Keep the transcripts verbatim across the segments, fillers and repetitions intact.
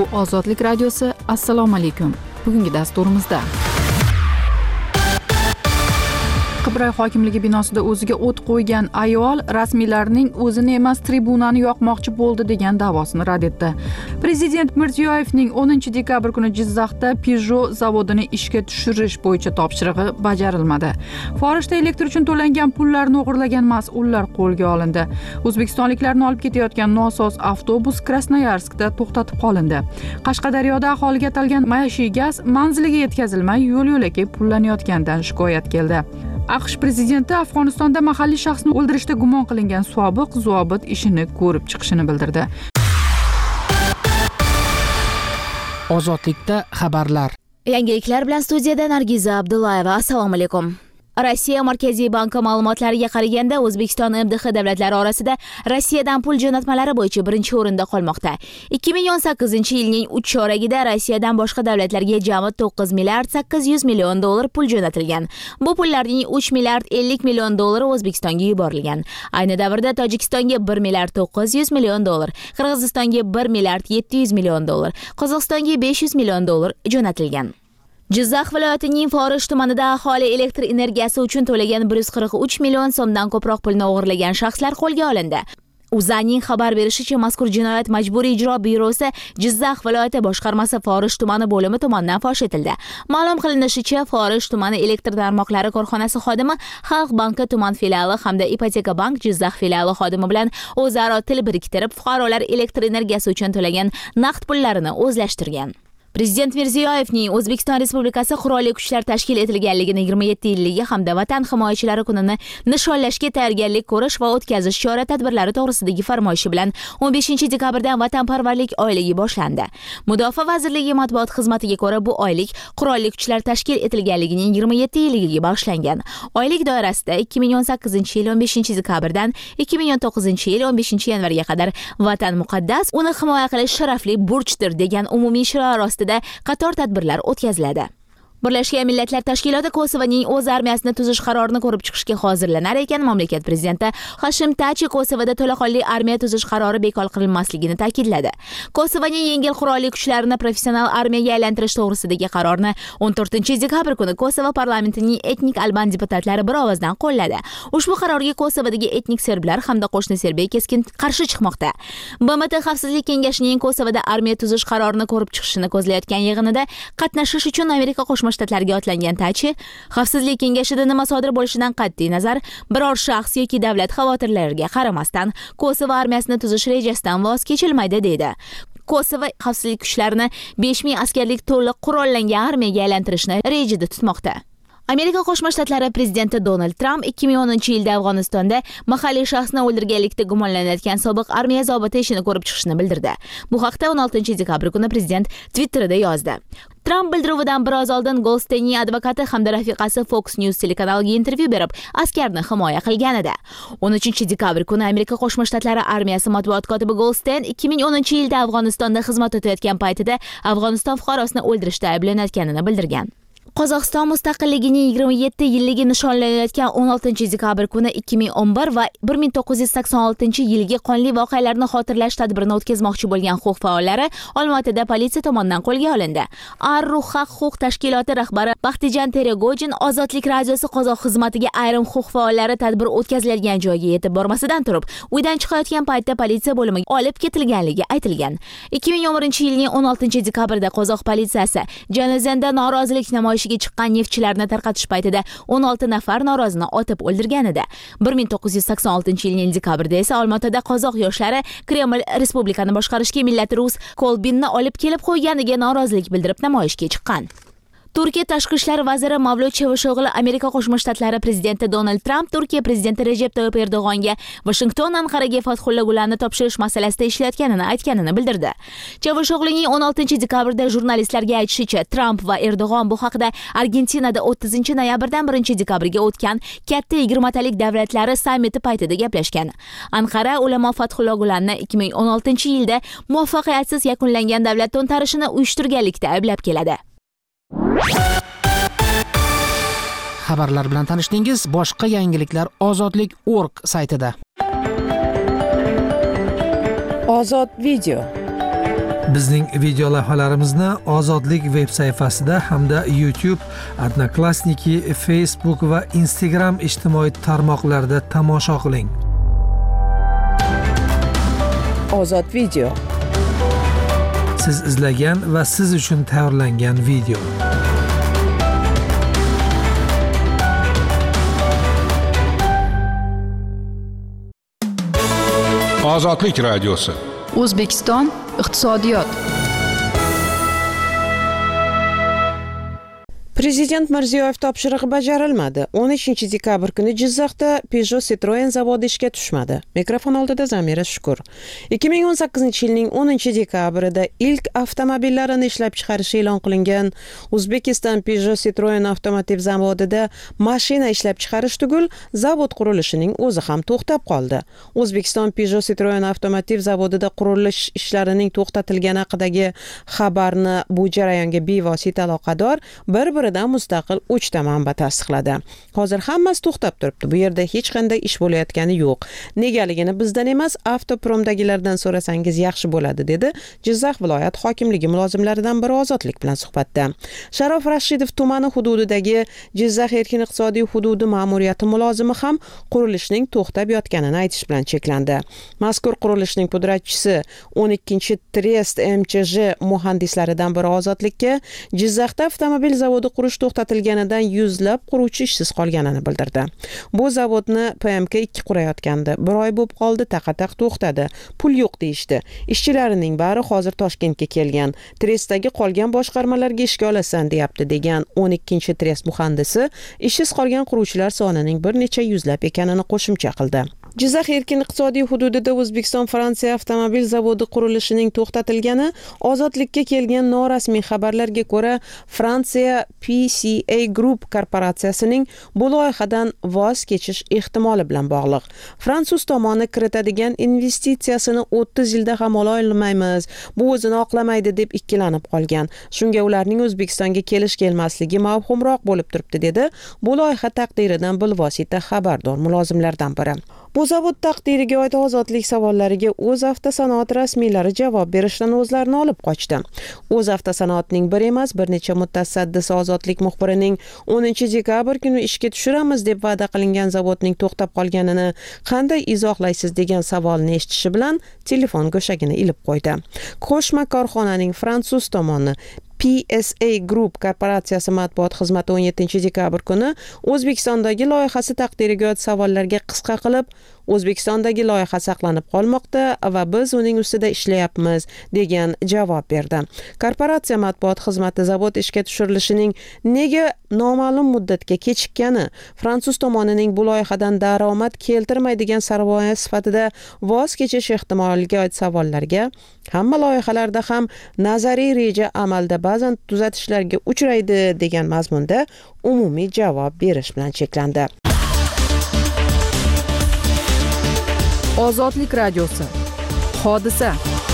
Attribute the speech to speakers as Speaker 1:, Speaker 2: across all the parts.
Speaker 1: Ozodlik radiosi. Assalomu alaykum. Bugungi dasturimizda Qibray hokimligi binosida o'ziga o't qo'ygan ayol rasmiylarning o'zini emas tribunani yoqmoqchi bo'ldi degan da'vosini rad etdi. Prezident Mirziyoyevning o'ninchi dekabr kuni Jizzaxda Peugeot zavodini ishga tushirish bo'yicha topshirig'i bajarilmadi. Forishda elektr uchun to'langan pullarni o'g'irlagan mas'ullar qo'lga olindi. O'zbekistonliklarni olib ketayotgan nosoz avtobus Krasnoyarskda to'xtatib qolindi. Qashqadaryoda aholiga atalgan maishiy gaz manziliga yetkazilmay yo'l-yo'lakay pullanayotganidan shikoyat keldi. AQSh prezidenti Afg'onistonda mahalliy shaxsni o'ldirishda gumon qilingan sobiq zobit ishini ko'rib chiqishini bildirdi.
Speaker 2: Ozodlikda xabarlar.
Speaker 3: Yangiliklar bilan studiyada Nargiza Abdullayeva. Assalomu alaykum. Rossiya Markaziy banki ma'lumotlariga qaraganda O'zbekiston M D H davlatlari orasida Rossiyadan pul jo'natmalari bo'yicha birinchi o'rinda qolmoqda. ikki ming o'n sakkizinchi yilning uch choragida Rossiyadan boshqa davlatlarga jami to'qqiz milliard sakkiz yuz million dollar pul jo'natilgan. Bu pullarning uch milliard ellik million dollari O'zbekistonga yuborilgan. Ayni davrda Tojikistonga bir milliard to'qqiz yuz million dollar, Qirg'izistonga bir milliard yetti yuz million dollar, Qozog'istonga besh yuz million dollar jo'natilgan. Jizzax viloyatining Forish tumanida aholi elektr energiyasi uchun to'lagan bir yuz qirq uch million so'mdan ko'proq pulni o'g'irlagan shaxslar qo'lga olindi. Uzanning xabar berishicha, mazkur jinoyat Majburiy ijro byurosi Jizzax viloyati boshqarmasi Forish tumani bo'limi tomonidan fosh etildi. Ma'lum qilinishicha, Forish tumani elektr tarmoqlari korxonasi xodimi Xalq banki tuman filiali hamda Ipoteka bank Jizzax filiali xodimi bilan o'zaro til biriktirib, fuqarolar elektr energiyasi uchun to'lagan naqd pullarini o'zlashtirgan. Prezident Mirziyoyevning O'zbekiston Respublikasi Qurolli Kuchlar tashkil etilganligini yigirma yetti yilligi hamda Vatan himoyachilari kunini nishonlashga tayyorgarlik ko'rish va o'tkazish chora-tadbirlari to'g'risidagi farmoyishi bilan o'n beshinchi dekabrdan Vatanparvarlik oyligi boshlandi. Mudofaa vazirligi matbuot xizmatiga ko'ra, bu oylik Qurolli Kuchlar tashkil etilganligining yigirma yetti yilligiga boshlangan. Oylik doirasida ikki ming o'n sakkizinchi yil o'n beshinchi dekabrdan ikki ming o'n to'qqizinchi yil o'n beshinchi yanvarga qadar Vatan muqaddas, uni himoya qilish sharafli burchdir degan umumiy shior qator tadbirlar o'tkaziladi. Birlashgan Millatlar Tashkiloti Kosovoning o'z armiyasini tuzish qarorini ko'rib chiqishga hozirlanar ekan, mamlakat prezidenti Hashim Tachi Kosovoda to'laqonli armiya tuzish qarori bekor qilinmasligini ta'kidladi. Kosovoning yengil qurolli kuchlarini professional armiyaga aylantirish to'g'risidagi qarorni o'n to'rtinchi dekabr kuni Kosovo parlamentining etnik alban deputatlari bir ovozdan qo'lladi. Ushbu qarorga Kosovodagi etnik serblar hamda qo'shni Serbiya keskin qarshi chiqmoqda. B M T Xavfsizlik kengashining Kosovoda armiya tuzish qarorini ko'rib chiqishini ko'zlayotgan yig'inida qatnashish uchun Amerika qo'shma shtatlarga otlangan Tachi, Xavfsizlik kengashida nima sodir bo'lishidan qat'iy nazar, biror shaxs yoki davlat xavotirlariga qaramasdan Kosovo armiyasini tuzish rejasidan voz kechilmaydi dedi. Kosovo xavfsizlik kuchlarini besh ming askarlik to'liq qurollangan armiyaga aylantirishni rejada tutmoqda. Amerika Qo'shma Shtatlari prezidenti Donald Trump ikki ming o'ninchi yilda Afg'onistonda mahalliy shaxsni o'ldirganlikda gumonlanayotgan sobiq armiya zobiti ishini ko'rib chiqishini bildirdi. Bu haqda o'n oltinchi dekabr kuni prezident Twitterida yozdi. Trump bildiruvidan biroz oldin Goldsteinning advokati hamda rafiqasi Fox News telekanaliga intervyu berib, askarni himoya qilgan edi. o'n uchinchi dekabr kuni Amerika Qo'shma Shtatlari armiyasi matbuot kotibi Goldstein ikki ming o'ninchi yilda Afg'onistonda xizmat o'tayotgan paytida Afg'oniston fuqarosini o'ldirishda ayblanayotganini bildirgan. Qozog'iston mustaqilligining yigirma yetti yilligi nishonlanayotgan o'n oltinchi dekabr kuni ikki ming o'n bir va bir ming to'qqiz yuz sakson oltinchi yilgi qonli voqealarni xotirlash tadbirini o'tkazmoqchi bo'lgan huquq faollari Olmaotada politsiya tomonidan qo'lga olindi. Ar-Ruhaq huquq tashkiloti rahbari Baxtijan Teregojin Ozodlik radiosi qozoq xizmatiga ayrim huquq faollari tadbir o'tkaziladigan joyga yetib bormasidan turib, uydan chiqayotgan paytda politsiya bo'limiga olib ketilganligi aytilgan. ikki ming o'n birinchi yilning o'n oltinchi dekabrida qozoq politsiyasi Janozanda norozilik namoyishi chiqqan neftchilarni tarqatish paytida o'n olti nafar norozini otib o'ldirgan edi. bir ming to'qqiz yuz sakson oltinchi yilning dekabrida esa Olmaotada qozoq yoshlari Kreml respublikani boshqarishga millati rus Kolbinni olib kelib qo'yganiga norozilik bildirib namoyishga chiqqan. Turkiya tashqi ishlar vaziri Mavlut Chavusho'g'li Amerika Qo'shma Shtatlari prezidenti Donald Trump Turkiya prezidenti Recep Tayyip Erdo'g'onga Washington Anqaraga Fathullo Gulenni topshirish masalasida ishlayotganini aytganini bildirdi. Chavusho'g'lining o'n oltinchi dekabrda jurnalistlarga aytishicha, Trump va Erdo'g'on bu haqda Argentinada o'ttizinchi noyabrdan birinchi dekabrga o'tgan katta yigirmatalik davlatlari sammiti paytida gaplashgan. Anqara ulamo Fathullo Gulenni ikki ming o'n oltinchi yilda muvaffaqiyatsiz yakunlangan davlat to'ntarishini uyushtirganlikda ayblab keladi.
Speaker 2: Xabarlar bilan tanishdingiz. Boshqa yangiliklar ozodlik nokta org saytida.
Speaker 1: Ozod video.
Speaker 4: Bizning video lavhalarimizni Ozodlik veb sayfasida hamda YouTube, Odnoklassniki, Facebook va Instagram ijtimoiy tarmoqlarida tomosha qiling.
Speaker 5: Ozod video.
Speaker 4: Siz izlagan va siz uchun tayyorlangan video.
Speaker 6: Ozodlik radiosi.
Speaker 1: O'zbekiston iqtisodiyot.
Speaker 5: Prezident Mirziyoyev topshirig'i bajarilmadi. o'n uchinchi dekabr kuni Jizzaxda Peugeot Citroen zavodi ishga tushmadi. Mikrofon oldida Zamira Shukur. ikki ming o'n sakkizinchi yilning o'ninchi dekabrida ilk avtomobillarini ishlab chiqarish e'lon qilingan O'zbekiston Peugeot Citroen avtomotiv zavodida mashina ishlab chiqarish tugul zavod qurilishining o'zi ham to'xtab qoldi. O'zbekiston Peugeot Citroen avtomotiv zavodida qurilish ishlarining to'xtatilgani haqidagi xabarni bu jarayonga bevosita aloqador bir-biri mustaqil uchta manba tasdiqladi. Hozir hammasi to'xtab turibdi. Bu yerda hech qanday ish bo'layotgani yo'q. Negaligini bizdan emas, Avtopromdagilardan so'rasangiz yaxshi bo'ladi, dedi Jizzax viloyat hokimligi mulozimlaridan biri Ozodlik bilan suhbatda. Sharof Rashidov tumani hududidagi Jizzax erkin iqtisodiy hududi ma'muriyati mulozimi ham qurilishning to'xtab yotganini aytish bilan cheklandi. Mazkur qurilishning pudratchisi o'n ikkinchi Trest M Ch J muhandislaridan biri Ozodlikka Jizzaxda avtomobil zavodi qurish to'xtatilganidan yuzlab quruvchi ishsiz qolganini bildirdi. Bu zavodni P M K ikki qurayotgandi. Bir oy bo'lib qoldi, taqataq to'xtadi. Pul yo'q deyishdi. Ishchilarining bari hozir Toshkentga kelgan. Trestdagi qolgan boshqarmalarga ishga olasan, deyapti, degan o'n ikkinchi Trest muhandisi ishsiz qolgan quruvchilar sonining bir necha yuzlab ekanini qo'shimcha qildi. Jizzax erkin iqtisodiy hududida O'zbekiston Fransiya avtomobil zavodi qurilishining to'xtatilgani Ozodlikka kelgan norasmiy xabarlarga ko'ra Fransiya P C A Group korporatsiyasining bu loyihadan voz kechish ehtimoli bilan bog'liq. Fransuz tomoni kiritadigan investitsiyasini o'ttiz yilda ham ola olmaymiz, bu o'zini oqlamaydi deb ikkilanib qolgan. Shunga ularning O'zbekistonga kelish kelmasligi mavhumroq bo'lib turibdi, dedi bu loyiha taqdiridan bilvosita xabardor mulozimlardan biri. Bu zavod taqdiriga oid ozodlik savollariga o'z avtosanoat rasmiylari javob berishdan o'zlarini olib qochdi. O'z avtosanoatning bir emas, bir necha mutasaddisi Ozodlik muxbirining o'ninchi dekabr kuni ishga tushiramiz deb va'da qilingan zavodning to'xtab qolganini qanday izohlaysiz degan savolni eshitishi bilan telefon go'shagini ilib qo'ydi. Qo'shma korxonaning fransuz tomoni P S A Group korporatsiyasi matbuot xizmati o'n yettinchi dekabr kuni O'zbekistondagi loyihasi taqdiriga oid savollarga qisqa qilib, O'zbekistondagi loyiha saqlanib qolmoqda va biz uning ustida ishlayapmiz, degan javob berdi. Korporatsiya matbuot xizmati zavod ishga tushirilishining nega noma'lum muddatga kechikkani, fransuz tomonining bu loyihadan daromad keltirmaydigan sarmoya sifatida voz kechish ehtimoliga oid savollarga hamma loyihalarda ham nazariy reja amalda ba'zan tuzatishlarga uchraydi degan mazmunda umumiy javob berish bilan cheklandi.
Speaker 1: Ozodlik radiosi. Hodisa.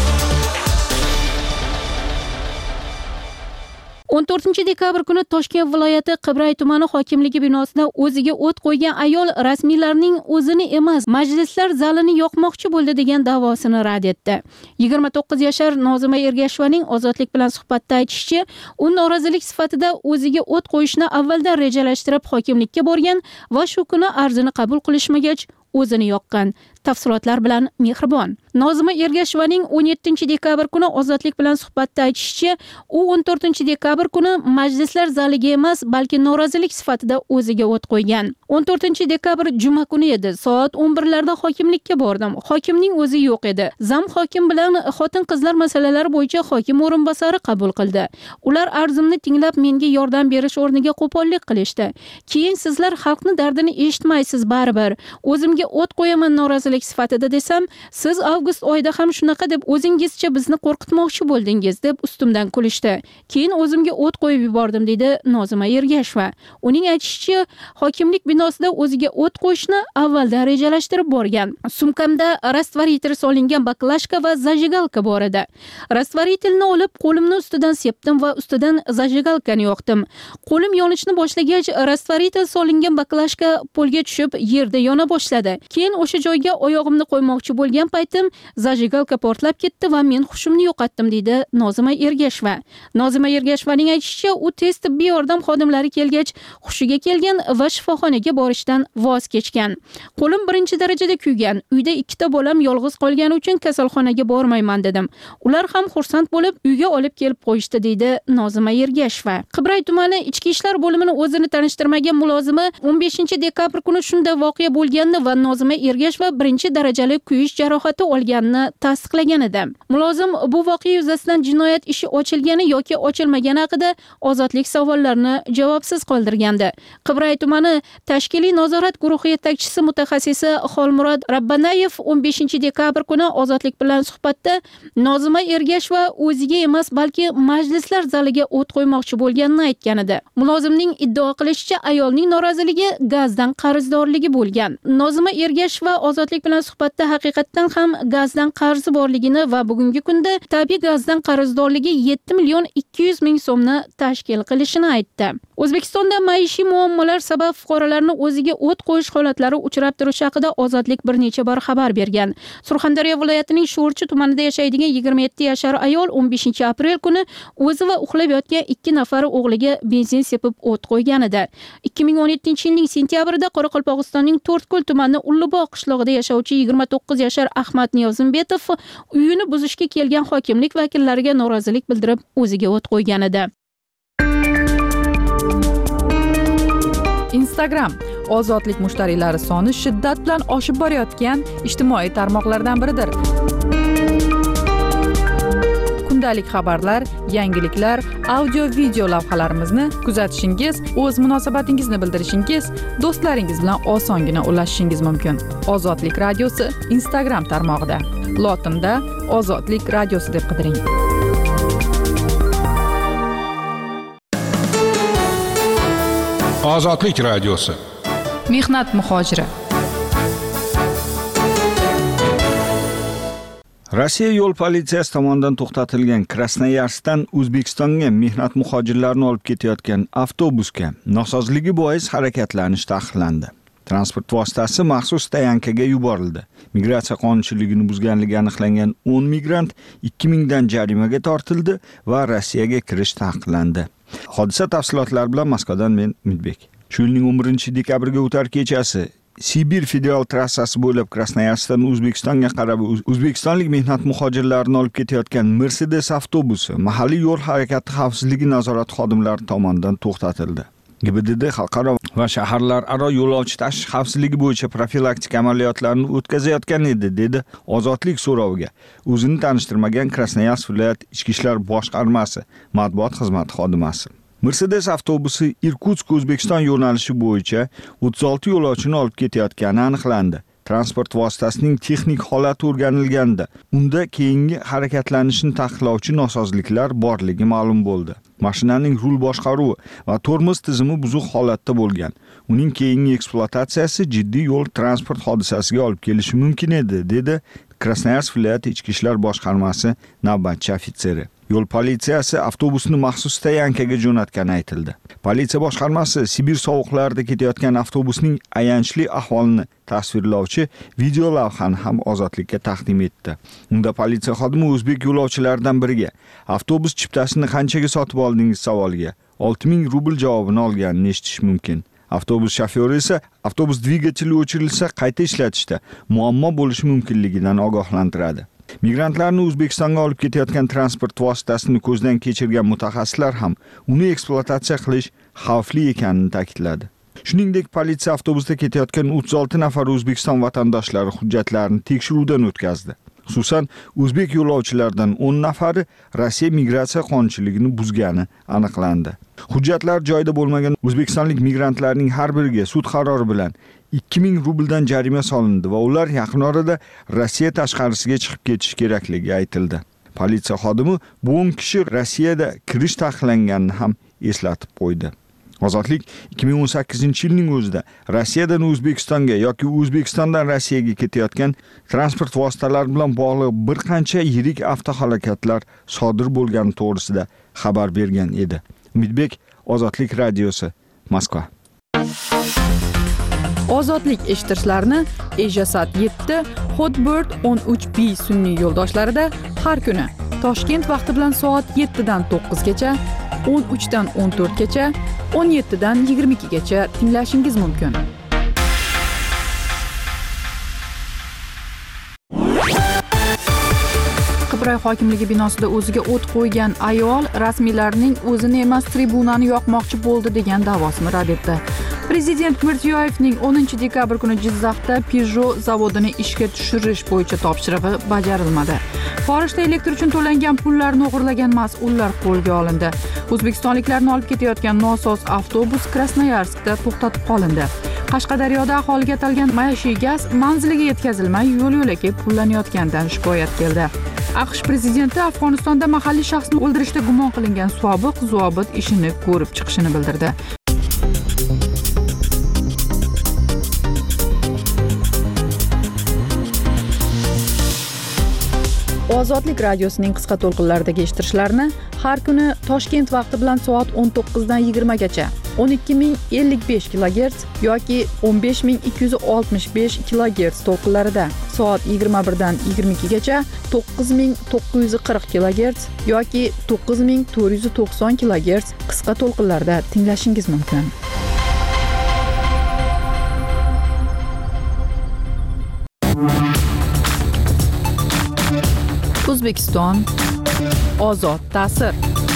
Speaker 7: o'n to'rtinchi dekabr kuni Toshkent viloyati Qibray tumani hokimligi binosida o'ziga o't qo'ygan ayol rasmiylarning o'zini emas, majlislar zalini yoqmoqchi bo'ldi degan da'vosini rad etdi. yigirma to'qqiz yashar Nozima Ergashovaning Ozodlik bilan suhbatda aytishicha, u norozilik sifatida o'ziga o't qo'yishni avvaldan rejalashtirib hokimlikka borgan va shu kuni arzini qabul qilishmagach o'zini yoqqan. Tafsilotlar bilan Mehribon. Nozima Ergashovaning o'n yettinchi dekabr kuni Ozodlik bilan suhbatda aytishicha, u o'n to'rtinchi dekabr kuni majlislar zaliga emas, balki norozilik sifatida o'ziga o't qo'ygan. o'n to'rtinchi dekabr juma kuni edi. Soat o'n birlarda hokimlikka bordim. Hokimning o'zi yo'q edi. Zam hokim bilan xotin-qizlar masalalari bo'yicha hokim o'rinbosari qabul qildi. Ular arzimni tinglab menga yordam berish o'rniga qo'pollik qilishdi. Keyin sizlar xalqni dardini eshitmaysiz baribir. O'zimga o't qo'yaman norozilik sifatida desam, siz avgust oyida ham shunaqa deb o'zingizcha bizni qo'rqitmoqchi bo'ldingiz deb ustimdan kulishdi. Keyin o'zimga o't qo'yib yubordim, dedi Nozima Ergashova. Uning aytishicha, hokimlik binosida o'ziga o't qo'yishni avvaldan rejalashtirib borgan. Sumkamda rastvoritel solingan baklashka va zajigalka bor edi. Rastvoritelni olib qo'limni ustidan sepdim va ustidan zajigalkani yoqdim. Qo'lim yonishni boshlagach, rastvoritel solingan baklashka polga tushib yerda yona boshladi. Keyin o'sha joyga oyog'imni qo'ymoqchi bo'lgan paytim zajigalka portlab ketdi va men hushimni yo'qotdim, deydi Nozima Ergasheva. Nozima Ergashovaning aytishicha, u tez tibbiy yordam xodimlari kelgach, hushiga kelgan va shifoxonaga borishdan voz kechgan. Qo'lim birinchi darajada kuygan. Uyda ikkita bolam yolg'iz qolgani uchun kasalxonaga bormayman dedim. Ular ham xursand bo'lib, uyga olib kelib qo'yishdi, deydi Nozima Ergasheva. Qibray tumani ichki ishlar bo'limining o'zini tanishtirmagan mulozimi o'n beshinchi dekabr kuni shunda voqea bo'lganini va Nozima Ergasheva birinchi darajali kuyish jarohati olganini tasdiqlagan edi. Mulozim bu voqea yuzasidan jinoyat ishi ochilgani yoki ochilmagani haqida ozodlik savollarini javobsiz qoldirgandi. Qibray tumani tashkiliy nazorat guruhi yetakchisi mutaxassisi Xolmurod Rabbanayev o'n beshinchi dekabr kuni ozodlik bilan suhbatda Nozima Ergasheva o'ziga emas, balki majlislar zaliga o't qo'ymoqchi bo'lganini aytgan edi. Mulozimning iddao qilishicha, ayolning noroziligi gazdan qarzdorligi bo'lgan. Nozima Ergasheva ozodlik bilan suhbatda haqiqatdan ham gazdan qarzi borligini va bugungi kunda tabiiy gazdan qarzdorligi yetti million ikki yuz ming so'mni tashkil qilishini aytdi. O'zbekistonda maishiy muammolar sabab fuqarolarni o'ziga o't qo'yish holatlari uchrab turishi haqida ozodlik bir necha bor xabar bergan. Surxondaryo viloyatining Sho'rchi tumanida yashaydigan yigirma yetti yashar ayol o'n beshinchi aprel kuni o'zi va uxlab yotgan ikki nafar o'g'liga benzin sepib o't qo'ygan edi. ikki ming o'n yettinchi yilning sentyabrida Qoraqalpog'istonning To'rtko'l tumani Ulluboq qishlog'ida yashovchi yigirma to'qqiz yashar Ahmad Niyozimbetov uyini buzishga kelgan hokimlik vakillariga norozilik bildirib o'ziga o't qo'ygan edi.
Speaker 1: Instagram ozodlik mushtariylari soni shiddat bilan oshib borayotgan ijtimoiy tarmoqlardan biridir. Kundalik xabarlar, yangiliklar, audio-video lavhalarimizni kuzatishingiz, o'z munosabatingizni bildirishingiz, do'stlaringiz bilan osongina ulashishingiz mumkin. Ozodlik radiosi Instagram tarmog'ida. Lotinda Ozodlik radiosi deb qidiring.
Speaker 6: Ozodlik radiosi.
Speaker 1: Mehnat muhojiri.
Speaker 8: Rossiya yo'l politsiyasi tomonidan to'xtatilgan Krasnoyarsdan O'zbekistonga mehnat muhojirlarini olib ketayotgan avtobusga nosozligi bois harakatlanish taqiqlandi. Transport vositasi maxsus tayankaga yuborildi. Migratsiya qonunchiligini buzganligi aniqlangan o'n migrant ikki ming dan jarimaga tortildi va Rossiyaga kirish taqiqlandi. Hodisa tafsilotlari bilan Moskvadan men Umidbek. Shu yilning o'n birinchi dekabriga o'tar kechasi Sibir federal trassasi bo'ylab Krasnoyarsdan O'zbekistonga qarab o'zbekistonlik mehnat muhojirlarini olib ketayotgan Mercedes avtobusi mahalliy yo'l harakati xavfsizligi nazorati xodimlari tomonidan to'xtatildi. G B D D xalqaro va shaharlararo yo'lovchi tashish xavfsizligi bo'yicha profilaktik amaliyotlarni o'tkazayotgan edi, dedi Ozodlik so'roviga o'zini tanishtirmagan Krasnoyarsk viloyat ichki ishlar boshqarmasi matbuot xizmati xodimasi. Mercedes avtobusi Irkutsk O'zbekiston yo'nalishi bo'yicha o'ttiz olti yo'lovchini olib ketayotgani aniqlandi. Transport vositasining texnik holati o'rganilganda, unda keyingi harakatlanishni taqiqlovchi nosozliklar borligi ma'lum bo'ldi. Mashinaning rul boshqaruvi va tormoz tizimi buzuq holatda bo'lgan. Uning keyingi ekspluatatsiyasi jiddiy yo'l transport hodisasiga olib kelishi mumkin edi, dedi Krasnoyarsk viloyati ichki ishlar boshqarmasi navbatchi ofitseri. Yo'l politsiyasi avtobusni maxsus tayankaga jo'natgani aytildi. Politsiya boshqarmasi Sibir sovuqlarida ketayotgan avtobusning ayanchli ahvolini tasvirlovchi video lavhani ham Ozodlikka taqdim etdi. Unda politsiya xodimi o'zbek yo'lovchilaridan biriga avtobus chiptasini qanchaga sotib oldingiz savoliga olti ming rubl javobini olganini eshitish mumkin. Avtobus shofyori esa avtobus dvigateli o'chirilsa qayta ishlatishda muammo bo'lishi mumkinligidan ogohlantiradi. Migrantlarni O'zbekistonga olib ketayotgan transport vositasini ko'zdan kechirgan mutaxassislar ham uni ekspluatatsiya qilish xavfli ekanini ta'kidladi. Shuningdek, politsiya avtobusda ketayotgan o'ttiz olti nafar O'zbekiston vatandoshlari hujjatlarini tekshiruvdan o'tkazdi. Xususan, o'zbek yo'lovchilardan o'n nafari Rossiya migratsiya qonunchiligini buzgani aniqlandi. Hujjatlar joyida bo'lmagan o'zbekistonlik migrantlarning har biriga sud qarori bilan ikki ming rubldan jarima solindi va ular yaqin orada Rossiya tashqarisiga chiqib ketish kerakligi aytildi. Politsiya xodimi bu o'n kishi Rossiyada kirish taqiqlanganini ham eslatib qo'ydi. Ozodlik ikki ming o'n sakkizinchi yilning o'zida Rossiyadan O'zbekistonga yoki O'zbekistondan Rossiyaga ketayotgan transport vositalari bilan bog'liq bir qancha yirik avtohalokatlar sodir bo'lgani to'g'risida xabar bergan edi. Umidbek, Ozodlik radiosi, Moskva.
Speaker 1: Ozodlik eshittirishlarini Ejasat yetti, Hotbird o'n uch B sun'iy yo'ldoshlarida har kuni Toshkent vaqti bilan soat yettidan to'qqizgacha, o'n uchdan o'n to'rtgacha, o'n yettidan yigirma ikkigacha tinglashingiz mumkin. Qibray hokimligi binosida o'ziga o't qo'ygan ayol rasmiylarning o'zini emas, tribunani yoqmoqchi bo'ldi degan da'vosini rad etdi. Prezident Mirziyoyevning o'ninchi dekabr kuni Jizzaxda Peugeot zavodini ishga tushirish bo'yicha topshirig'i bajarilmadi. Xorijda elektr uchun to'langan pullarni o'g'irlagan mas'ullar qo'lga olindi. O'zbekistonliklarni olib ketayotgan nosoz avtobus Krasnoyarskda to'xtatib qolindi. Qashqadaryoda aholiga atalgan maishiy gaz manziliga yetkazilmay yo'l-yo'lakay pullanayotganidan shikoyat keldi. AQSh prezidenti Afg'onistonda mahalliy shaxsni o'ldirishda gumon qilingan sobiq zobit ishini ko'rib chiqishini bildirdi. Ozodlik radiosining qisqa to'lqinlaridagi eshittirishlarni har kuni Toshkent vaqti bilan soat o'n to'qqizdan yigirmagacha, o'n ikki ming ellik besh kilogerts yoki o'n besh ming ikki yuz oltmish besh kilogerts to'lqinlarida, soat yigirma birdan yigirma ikkigacha to'qqiz ming to'qqiz yuz qirq kilogerts yoki to'qqiz ming to'rt yuz to'qson kilogerts qisqa to'lqinlarda tinglashingiz mumkin. O'zbekiston ozod ta'sir.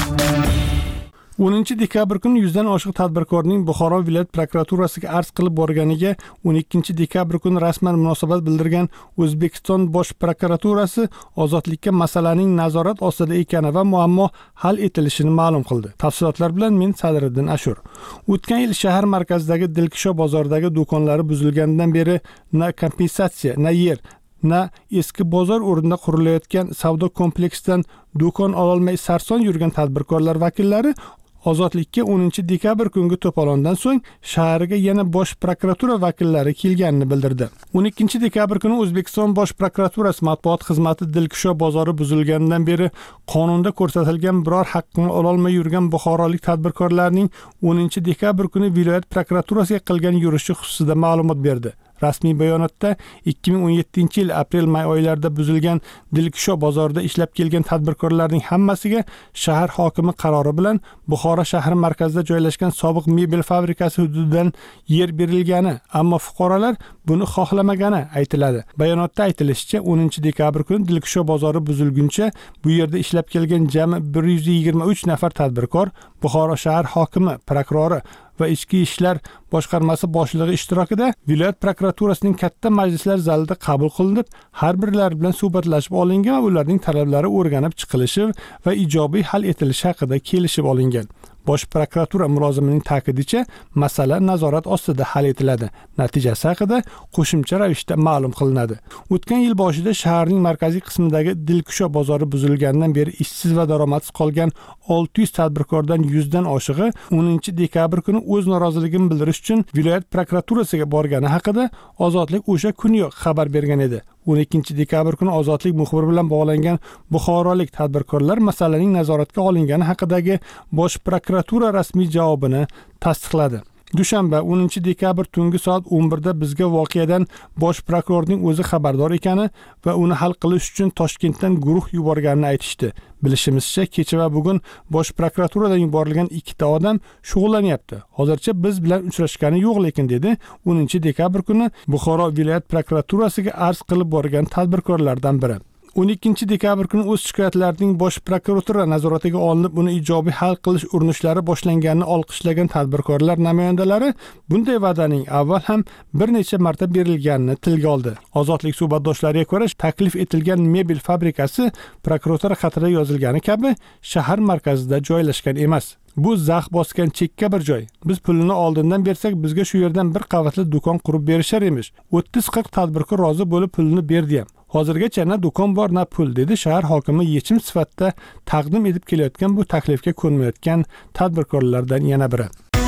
Speaker 9: o'ninchi dekabr kuni yuzdan oshiq tadbirkorning Buxoro viloyat prokuraturasiga arz qilib borganiga o'n ikkinchi dekabr kuni rasman munosabat bildirgan O'zbekiston bosh prokuraturasi ozodlikka masalaning nazorat ostida ekani va muammo hal etilishini ma'lum qildi. Tafsilotlar bilan men Sadriddin Ashur. O'tgan yil shahar markazidagi Dilkisho bozoridagi do'konlari buzilgandan beri na kompensatsiya, na yer, na eski bozor o'rnida qurilayotgan savdo kompleksidan do'kon ololmay sarson yurgan tadbirkorlar vakillari ozodlikka o'ninchi dekabr kungi to'polondan so'ng shaharga yana bosh prokuratura vakillari kelganini bildirdi. o'n ikkinchi dekabr kuni O'zbekiston bosh prokuraturasi matbuot xizmati Dilkisho bozori buzilgandan beri qonunda ko'rsatilgan biror haqqini ololmay yurgan buxorolik tadbirkorlarning o'ninchi dekabr kuni viloyat prokuraturasiga qilgan yurishi xususida ma'lumot berdi. Rasmiy bayonotda ikki ming o'n yettinchi yil aprel-may oylarida buzilgan Dilkisho bozorida ishlab kelgan tadbirkorlarning hammasiga shahar hokimi qarori bilan Buxoro shahri markazida joylashgan sobiq mebel fabrikasi hududidan yer berilgani, ammo fuqarolar buni xohlamagani aytiladi. Bayonotda aytilishicha, o'ninchi dekabr kuni Dilkisho bozori buzilguncha bu yerda ishlab kelgan jami bir yuz yigirma uch nafar tadbirkor Buxoro shahar hokimi, prokurori va ichki ishlar boshqarmasi boshlig'i ishtirokida viloyat prokuraturasining katta majlislar zalida qabul qilinib, har birlari bilan suhbatlashib olingan va ularning talablari o'rganib chiqilishi va ijobiy hal etilishi haqida kelishib olingan. Bosh prokuratura mulozimining ta'kidicha, masala nazorat ostida hal etiladi. Natijasi haqida qo'shimcha ravishda ma'lum qilinadi. O'tgan yil boshida shaharning markaziy qismidagi Dilkisho bozori buzilgandan beri ishsiz va daromadsiz qolgan olti yuz tadbirkordan yuzdan oshig'i o'ninchi dekabr kuni o'z noroziligini bildirish uchun viloyat prokuraturasiga borgani haqida Ozodlik o'sha kuniyoq xabar bergan edi. o'n ikkinchi dekabr kuni Ozodlik muxbiri bilan bog'langan buxorolik tadbirkorlar masalaning nazoratga olingani haqidagi bosh prokuratura rasmiy javobini tasdiqladi. Dushanba o'ninchi dekabr tungi soat o'n birda bizga voqeadan bosh prokurorning o'zi xabardor ekani va uni hal qilish uchun Toshkentdan guruh yuborganini aytishdi. Bilishimizcha, kecha va bugun bosh prokuraturadan yuborilgan ikkita odam shug'ullanyapti. Hozircha biz bilan uchrashgani yo'q, lekin dedi o'ninchi dekabr kuni Buxoro viloyat prokuraturasiga arz qilib borgan tadbirkorlardan biri. o'n ikkinchi dekabr kuni o'z shikoyatlarining bosh prokuratura nazoratiga olinib, uni ijobiy hal qilish urinishlari boshlanganini olqishlagan tadbirkorlar namoyandalari bunday va'daning avval ham bir necha marta berilganini tilga oldi. Ozodlik suhbatdoshlariga ko'ra, taklif etilgan mebel fabrikasi prokuratura xatida yozilgani kabi shahar markazida joylashgan emas. Bu zax bosgan chekka bir joy. Biz pulini oldindan bersak, bizga shu yerdan bir qavatli do'kon qurib berishar emish. o'ttiz qirq tadbirkor rozi bo'lib pulini berdi ham. Hozirgacha na do'kon bor, na pul, dedi shahar hokimi yechim sifatida taqdim etib kelayotgan bu taklifga ko'nmayotgan tadbirkorlardan yana biri.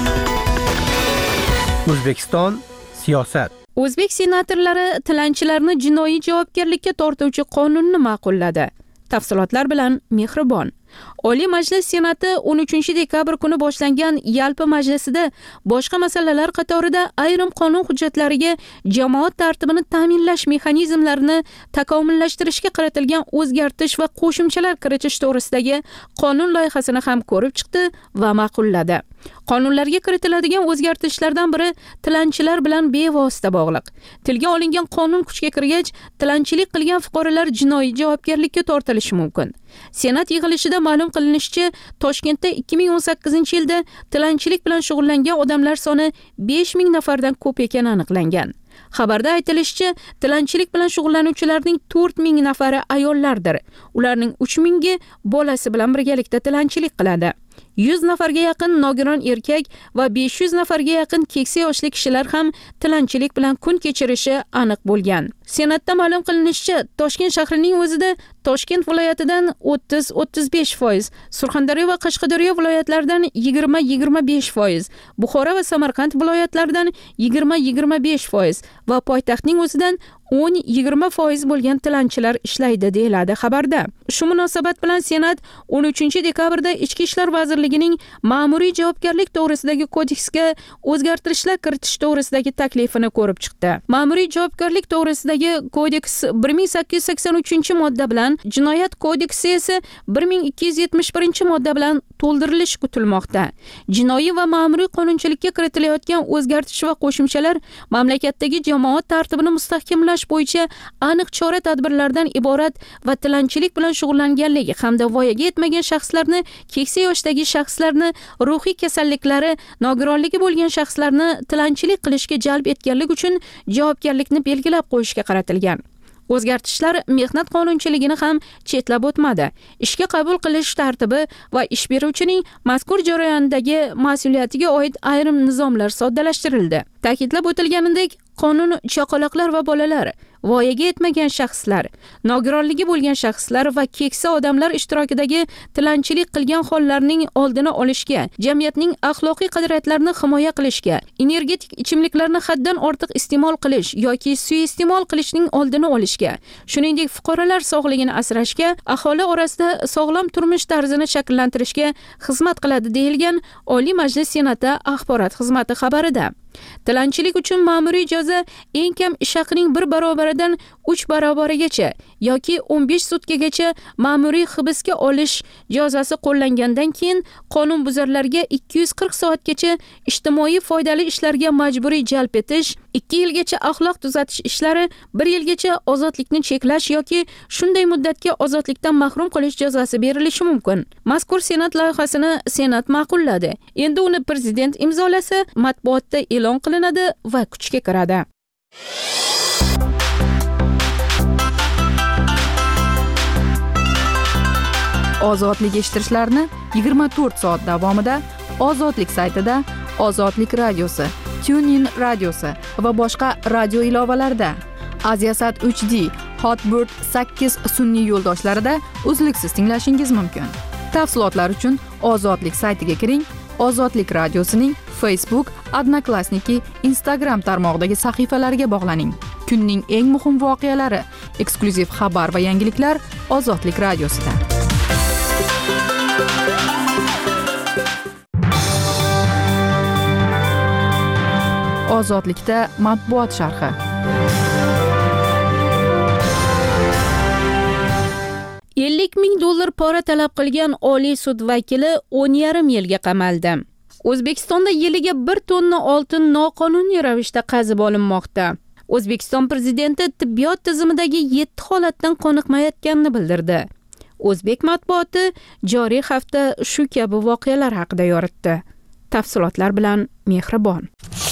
Speaker 2: O'zbekiston siyosat.
Speaker 7: O'zbek senatorlari tilanchilarni jinoiy javobgarlikka tortuvchi qonunni ma'qulladi. Tafsilotlar bilan Mehribon. Oliy Majlis Senati o'n uchinchi dekabr kuni boshlangan yalpi majlisida boshqa masalalar qatorida ayrim qonun hujjatlariga jamoat tartibini ta'minlash mexanizmlarini takomillashtirishga qaratilgan o'zgartirish va qo'shimchalar kiritish to'g'risidagi qonun loyihasini ham ko'rib chiqdi va ma'qulladi. Qonunlarga kiritiladigan o'zgartirishlardan biri tilanchilar bilan bevosita bog'liq. Tilga olingan qonun kuchga kirgach, tilanchilik qilgan fuqarolar jinoiy javobgarlikka tortilishi mumkin. Senat yig'ilishida ma'lum qilinishicha, Toshkentda ikki ming o'n sakkizinchi yilda tilanchilik bilan shug'ullangan odamlar soni besh ming nafardan ko'p ekani aniqlangan. Xabarda aytilishicha, tilanchilik bilan shug'ullanuvchilarning to'rt ming nafari ayollardir. Ularning uch mingi bolasi bilan birgalikda tilanchilik qiladi. yuz nafarga yaqin nogiron erkak va besh yuz nafarga yaqin keksa yoshli kishilar ham tilanchilik bilan kun kechirishi aniq bo'lgan. Senatda ma'lum qilinishicha, Toshkent shahrining o'zida Toshkent viloyatidan o'ttiz o'ttiz besh foiz, Surxondaryo va Qashqadaryo viloyatlaridan yigirma yigirma besh foiz, Buxoro va Samarqand viloyatlaridan yigirma yigirma besh foiz va poytaxtning o'zidan o'n yigirma foiz bo'lgan tilanchilar ishlaydi deyiladi xabarda. Shu munosabat bilan Senat o'n uchinchi dekabrda Ichki ishlar vazirligining ma'muriy javobgarlik to'g'risidagi kodeksga o'zgartirishlar kiritish to'g'risidagi taklifini ko'rib chiqdi. Ma'muriy javobgarlik to'g'risidagi kodeks bir ming sakkiz yuz sakson uchinchi modda bilan, Jinoyat kodeksi esa bir ming ikki yuz yetmish birinchi modda bilan to'ldirilishi kutilmoqda. Jinoiy va ma'muriy qonunchilikka kiritilayotgan o'zgartirish va qo'shimchalar mamlakatdagi jamoat tartibini mustahkamlash bo'yicha aniq chora-tadbirlardan iborat va tilanchilik bilan shug'ullanganligi hamda voyaga yetmagan shaxslarni, keksa yoshdagi shaxslarni, ruhiy kasalliklari, nogironligi bo'lgan shaxslarni tilanchilik qilishga jalb etganlik uchun javobgarlikni belgilab qo'yishga qaratilgan. O'zgartishlar mehnat qonunchiligini ham chetlab o'tmadi. Ishga qabul qilish tartibi va ish beruvchining mazkur jarayondagi mas'uliyatiga oid ayrim nizomlar soddalashtirildi. Ta'kidlab o'tilganidek, qonun chaqaloqlar va bolalar, voyaga yetmagan shaxslar, nogironligi bo'lgan shaxslar va keksa odamlar ishtirokidagi tilanchilik qilgan hollarning oldini olishga, jamiyatning axloqiy qadriyatlarini himoya qilishga, energetik ichimliklarni haddan ortiq iste'mol qilish yoki suiiste'mol qilishning oldini olishga, shuningdek fuqarolar sog'lig'ini asrashga, aholi orasida sog'lom turmush tarzini shakllantirishga xizmat qiladi deyilgan Oliy Majlis Senati axborot xizmati xabarida. Tilanchilik uchun ma'muriy jazo eng kam ish haqining bir barobaridan uch barobarigacha yoki o'n besh sutkagacha ma'muriy hibsga olish jazosi qo'llangandan keyin qonunbuzarlarga ikki yuz qirq soatgacha ijtimoiy foydali ishlarga majburiy jalb etish, ikki yilgacha axloq tuzatish ishlari, bir yilgacha ozodlikni cheklash yoki shunday muddatga ozodlikdan mahrum qilish jazosi berilishi mumkin. Mazkur Senat loyihasini Senat ma'qulladi. Endi uni prezident imzolasa, matbuotda e'lon qilinadi va kuchga kiradi.
Speaker 1: Ozodlik eshittirishlarni yigirma to'rt soat davomida Ozodlik saytida, Ozodlik radiosi, TuneIn radiosi va boshqa radio ilovalarida, Aziasat uch D, Hotbird sakkiz sun'iy yo'ldoshlarida uzluksiz tinglashingiz mumkin. Tafsilotlar uchun Ozodlik saytiga kiring. Ozodlik radiosining Facebook, Odnoklassniki, Instagram tarmog'idagi sahifalariga bog'laning. Kunning eng muhim voqealari, eksklyuziv xabar va yangiliklar Ozodlik radiosida. Ozodlikda matbuot sharhi.
Speaker 7: ellik ming dollar pora talab qilgan Oliy sud vakili o'n yarim yilga qamaldi. O'zbekistonda yiliga bir tonna oltin noqonuniy ravishda qazib olinmoqda. O'zbekiston prezidenti tibbiyot tizimidagi yetti holatdan qoniqmayotganini bildirdi. O'zbek matbuoti joriy hafta shu kabi voqealar haqida yoritdi. Tafsilotlar bilan Mehribon.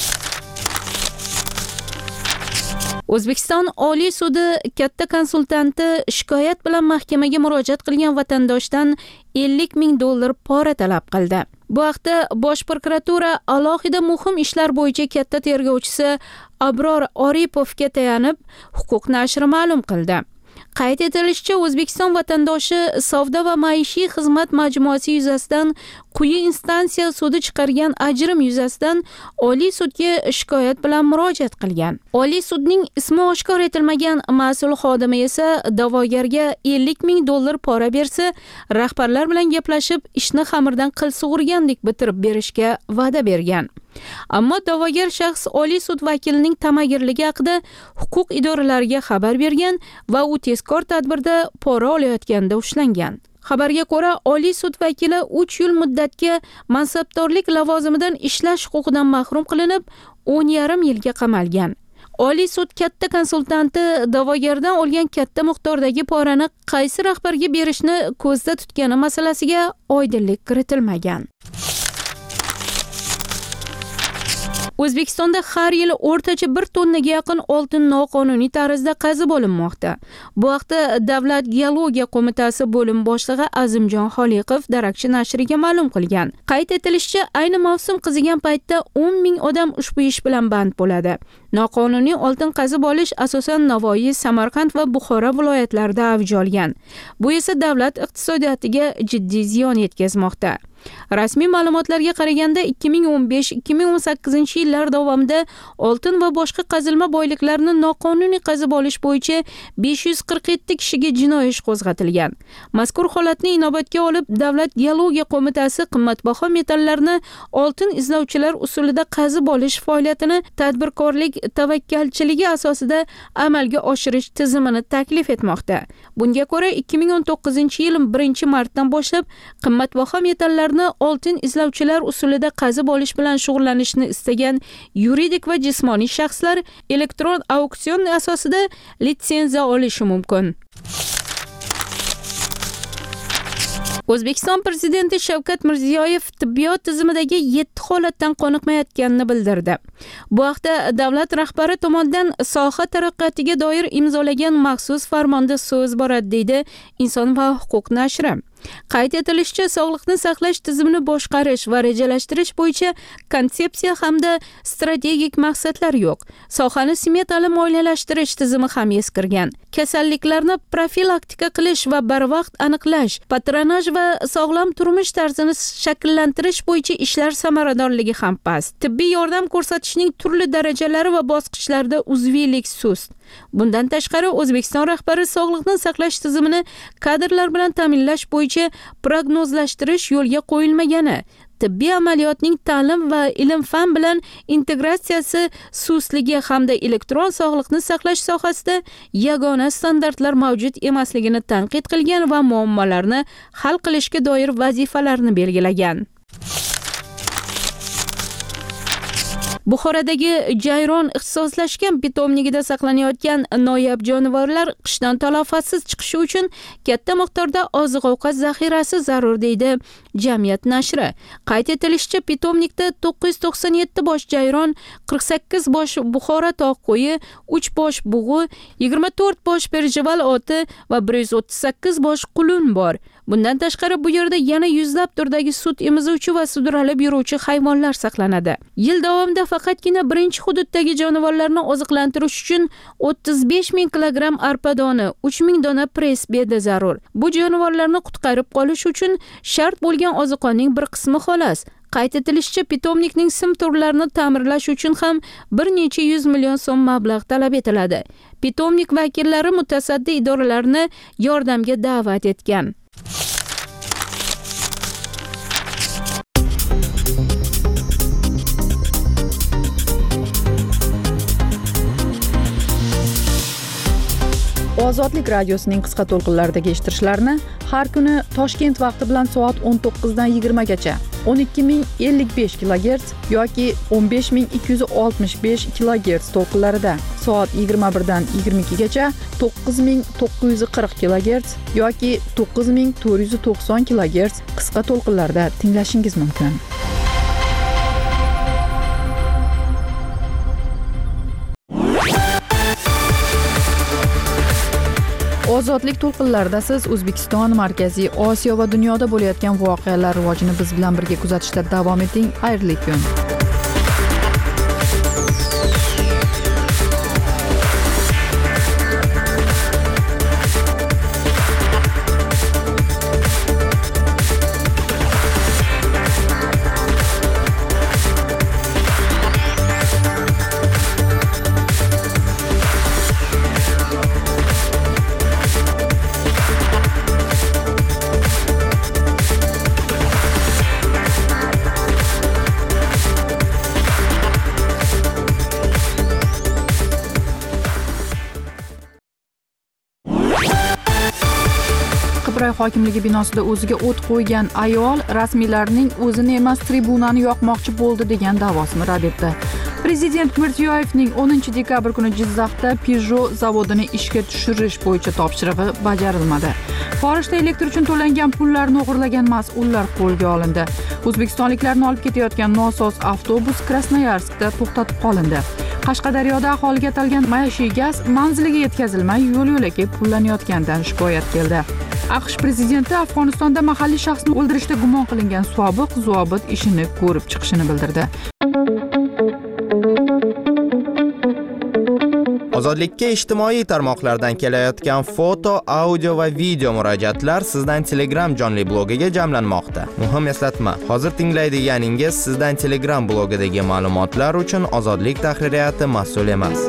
Speaker 7: O'zbekiston Oliy sudi katta konsultanti shikoyat bilan mahkamaga murojaat qilgan vatandoshdan ellik ming dollar pora talab qildi. Bu haqda Bosh prokuratura alohida muhim ishlar bo'yicha katta tergovchisi Abror Oripovga tayanib, huquq nashri ma'lum qildi. Qayd etilishicha, O'zbekiston vatandoshi savdo va maishiy xizmat majmuasi yuzasidan quyi instansiya sudi chiqargan ajrim yuzasidan Oliy sudga shikoyat bilan murojaat qilgan. Oliy sudning ismi oshkor etilmagan mas'ul xodimi esa da'vogarga ellik ming dollar pora bersa, rahbarlar bilan gaplashib, ishni xamirdan qil sug'urgandek bitirib berishga va'da bergan. Ammo da'vogar shaxs Oliy sud vakilining tamagirligi haqida huquq idoralariga xabar bergan va u tezkor tadbirda pora olayotganda ushlangan. Xabarga ko'ra, Oliy sud vakili uch yil muddatga mansabdorlik lavozimidan ishlash huquqidan mahrum qilinib, o'n yarim yilga qamalgan. Oliy sud katta konsultanti da'vogardan olgan katta miqdordagi porani qaysi rahbarga berishni ko'zda tutgani masalasiga oydinlik kiritilmagan. O'zbekistonda har yili o'rtacha bir tonnaga yaqin oltin noqonuniy tarzda qazib olinmoqda. Bu haqda Davlat geologiya qo'mitasi bo'lim boshlig'i Azimjon Xoliqov Darakchi nashriga ma'lum qilgan. Qayd etilishicha, ayni mavsum qizigan paytda o'n ming odam ushbu ish bilan band bo'ladi. Noqonuniy oltin qazib olish asosan Navoiy, Samarqand va Buxoro viloyatlarida avj olgan. Bu esa davlat iqtisodiyotiga jiddiy ziyon yetkazmoqda. Rasmiy ma'lumotlarga qaraganda ikki ming o'n besh ikki ming o'n sakkizinchi yillar davomida oltin va boshqa qazilma boyliklarini noqonuniy qazib olish bo'yicha besh yuz qirq yetti kishiga jinoiy ish qo'zg'atilgan. Mazkur holatni inobatga olib, Davlat geologiya qo'mitasi qimmatbaho metallarni oltin izlovchilar usulida qazib olish faoliyatini tadbirkorlik tavakkalchiligi asosida amalga oshirish tizimini taklif etmoqda. Bunga ko'ra, ikki ming o'n to'qqizinchi yil birinchi martdan boshlab qimmatbaho metallar oltin izlovchilar usulida qazib olish bilan shug'ullanishni istagan yuridik va jismoniy shaxslar elektron auksion asosida litsenziya olishi mumkin. O'zbekiston prezidenti Shavkat Mirziyoyev tibbiyot tizimidagi yetti holatdan qoniqmayotganini bildirdi. Bu haqda davlat rahbari tomonidan soha taraqqiyotiga doir imzolagan maxsus farmonda so'z boradi, deydi Inson va huquq nashri. Qayd etilishicha, sog'liqni saqlash tizimini boshqarish va rejalashtirish bo'yicha konsepsiya hamda strategik maqsadlar yo'q. Sohani smetali moliyalashtirish tizimi ham eskirgan. Kasalliklarni profilaktika qilish va barvaqt aniqlash, patronaj va sog'lom turmush tarzini shakllantirish bo'yicha ishlar samaradorligi ham past. Tibbiy yordam ko'rsatishning turli darajalari va bosqichlarida uzviylik sust. Bundan tashqari, O'zbekiston rahbari sog'liqni saqlash tizimini kadrlar bilan ta'minlash bo'yicha prognozlashtirish yo'lga qo'yilmagani, tibbiy amaliyotning ta'lim va ilm-fan bilan integratsiyasi sustligi hamda elektron sog'liqni saqlash sohasida yagona standartlar mavjud emasligini tanqid qilgan va muammolarni hal qilishga doir vazifalarni belgilagan. Buxorodagi Jayron ixtisoslashgan pitomnigida saqlanayotgan noyob jonivorlar qishdan talofatsiz chiqishi uchun katta miqdorda oziq-ovqat zaxirasi zarur, deydi Jamiyat nashri. Qayd etilishicha, pitomnikda to'qqiz yuz to'qson yetti bosh jayron, qirq sakkiz bosh Buxoro tog' qo'yi, uch bosh bug'u, yigirma to'rt bosh perjival oti va bir yuz o'ttiz sakkiz bosh qulun bor. Bundan tashqari bu yerda yana yuzlab turdagi sut emizuvchi va sudralib yuruvchi hayvonlar saqlanadi. Yil davomida faqatgina birinchi hududdagi jonivorlarni oziqlantirish uchun o'ttiz besh ming kilogramm arpa doni, uch ming dona press beda zarur. Bu jonivorlarni qutqarib qolish uchun shart bo'lgan oziqonning bir qismi xolos. Qayd etilishicha, pitomnikning sim turlarini ta'mirlash uchun ham bir necha yuz million so'm mablag' talab etiladi. Pitomnik vakillari mutasaddi idoralarni yordamga da'vat etgan.
Speaker 1: Ozodlik radiosining qisqa to'lqinlaridagi eshittirishlarni har kuni Toshkent vaqti bilan soat o'n to'qqizdan yigirma gacha o'n ikki ming ellik besh kilogerts yoki o'n besh ming ikki yuz oltmish besh kilogerts to'lqinlarida, soat yigirma birdan yigirma ikki gacha to'qqiz ming to'qqiz yuz qirq kilogerts yoki to'qqiz ming to'rt yuz to'qson kilogerts qisqa to'lqinlarda tinglashingiz mumkin. Ozodlik to'lqinlarida siz O'zbekiston, Markaziy Osiyo va dunyoda bo'layotgan voqealar rivojini biz bilan birga kuzatishda davom eting. Xayrli kun. Qibray hokimligi binosida o'ziga o't qo'ygan ayol rasmiylarning o'zini emas, tribunani yoqmoqchi bo'ldi degan da'vosini rad etdi. Prezident Mirziyoyevning o'ninchi dekabr kuni Jizzaxda Peugeot zavodini ishga tushirish bo'yicha topshirig'i bajarilmadi. Xorijda elektr uchun to'langan pullarni o'g'irlagan mas'ullar qo'lga olindi. O'zbekistonliklarni olib ketayotgan nosoz avtobus Krasnoyarskda to'xtatib qolindi. Qashqadaryoda aholiga atalgan maishiy gaz manziliga yetkazilmay yo'l-yo'lakay pullanayotganidan shikoyat keldi. AQSh prezidenti Afg'onistonda mahalliy shaxsni o'ldirishda gumon qilingan sobiq zobit ishini ko'rib chiqishini bildirdi.
Speaker 10: Ozodlikka ijtimoiy tarmoqlardan kelayotgan foto, audio va video murojaatlar sizdan Telegram jonli blogiga jamlanmoqda. Muhim eslatma, hozir tinglaydiganingiz sizdan Telegram blogidagi ma'lumotlar uchun Ozodlik tahririyati mas'ul emas.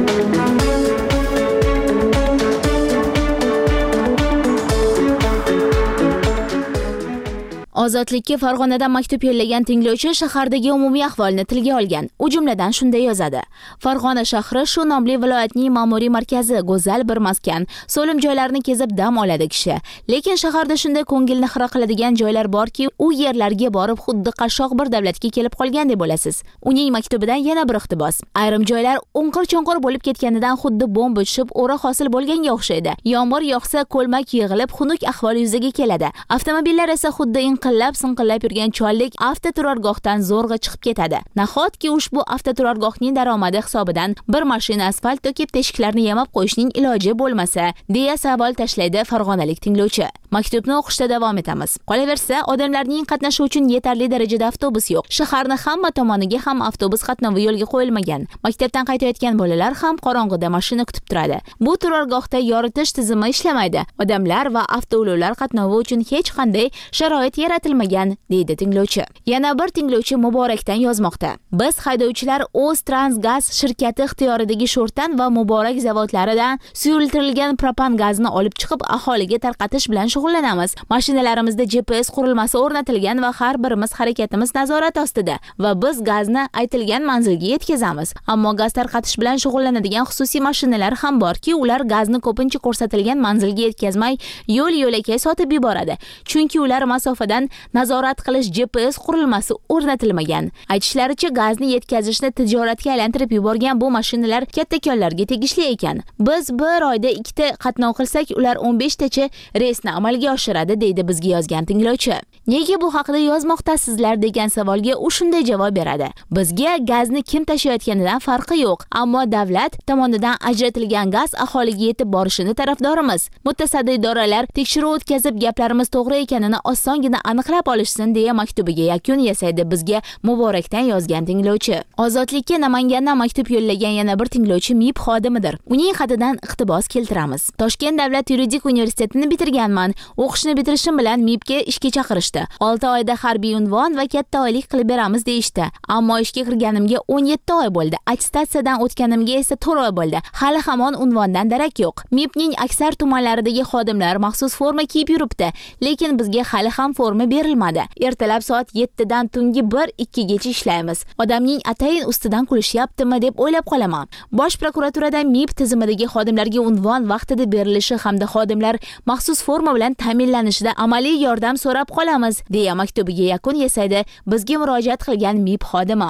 Speaker 3: Ozodlikka Farg'onadan maktub yo'llagan tinglovchi shahardagi umumiy ahvolni tilga olgan. U jumladan shunday yozadi: Farg'ona shahri shu nomli viloyatning ma'muriy markazi, go'zal bir maskan. So'lim joylarni kezib dam oladi kishi. Lekin shaharda shunday ko'ngilni xira qiladigan joylar borki, u yerlarga borib xuddi qashshoq bir davlatga kelib qolgandek bo'lasiz. Uning maktubidan yana bir iqtibos. Ayrim joylar o'nqir-cho'nqir bo'lib ketganidan xuddi bomba tushib, o'ra hosil bo'lganga o'xshaydi. Yomg'ir yog'sa, ko'lmak yig'ilib, xunuk ahvol yuzaga keladi. Avtomobillar esa xuddi inqillab sinqillab yurgan chollik avtoturargohdan zo'rg'a chiqib ketadi. Nahotki ushbu avtoturargohning daromadi hisobidan bir mashina asfalt to'kib teshiklarni yamab qo'yishning iloji bo'lmasa, deya savol tashlaydi farg'onalik tinglovchi. Maktubni o'qishda davom etamiz. Qolaversa, odamlarning qatnashi uchun yetarli darajada avtobus yo'q. Shaharni hamma tomoniga ham avtobus qatnovi yo'lga qo'yilmagan. Maktabdan qaytayotgan bolalar ham qorong'ida mashina kutib turadi. Bu turargohda yoritish tizimi ishlamaydi. Odamlar va avtoulovlar qatnovi uchun hech qanday sharoit yaratilmagan, deydi tinglovchi. Yana bir tinglovchi Muborakdan yozmoqda. Biz haydovchilar O'z Transgaz shirkati ixtiyoridagi Sho'rtan va Muborak zavodlaridan suyultirilgan propan gazni olib chiqib aholiga tarqatish bilan shug'ullanamiz. Mashinalarimizda G P S qurilmasi o'rnatilgan va har birimiz harakatimiz nazorat ostida va biz gazni aytilgan manzilga yetkazamiz. Ammo gaz tarqatish bilan shug'ullanadigan xususiy mashinalar ham borki, ular gazni ko'pincha ko'rsatilgan manzilga yetkazmay yo'l-yo'lakay sotib yuboradi. Chunki ular masofadan nazorat qilish G P S qurilmasi o'rnatilmagan. Aytishlaricha, gazni yetkazishni tijoratga aylantirib yuborgan bu mashinalar kattakonlarga tegishli ekan. Biz bir oyda ikkita qatnov qilsak, ular o'n besh tacha reysni amalga oshiradi, deydi bizga yozgan tinglovchi. Nega bu haqida yozmoqdasizlar degan savolga u shunday javob beradi: Bizga gazni kim tashiyotganidan farqi yo'q, ammo davlat tomonidan ajratilgan gaz aholiga yetib borishini tarafdorimiz. Mutasaddi idoralar tekshiruv o'tkazib gaplarimiz to'g'ri ekanini osongina aniqlab olishsin, deya maktubiga yakun yasaydi bizga Muborakdan yozgan tinglovchi. Ozodlikka Namangandan maktub yo'llagan yana bir tinglovchi M I B xodimidir. Uning xatidan iqtibos keltiramiz. Toshkent davlat yuridik universitetini bitirganman. O'qishni bitirishim bilan M I Bga ishga chaqirishdi. olti oyda harbiy unvon va katta oylik qilib beramiz deyishdi. Ammo ishga kirganimga o'n yetti oy bo'ldi. Attestatsiyadan o'tganimga esa to'rt oy bo'ldi. Hali hamon unvondan darak yo'q. M I Bning aksar tumanlaridagi xodimlar maxsus forma kiyib yuribdi, lekin bizga hali ham forma berilmadi. Ertalab soat yettidan tungi bir ikkigacha ishlaymiz. Odamning atayin ustidan kulishyaptimi deb o'ylab qolaman. Bosh prokuraturada M I B tizimidagi xodimlarga unvon vaqtida berilishi hamda xodimlar maxsus forma bilan ta'minlanishida amaliy yordam so'rab qolamiz, deya maktubiga yakun yasaydi bizga murojaat qilgan M I B xodimi.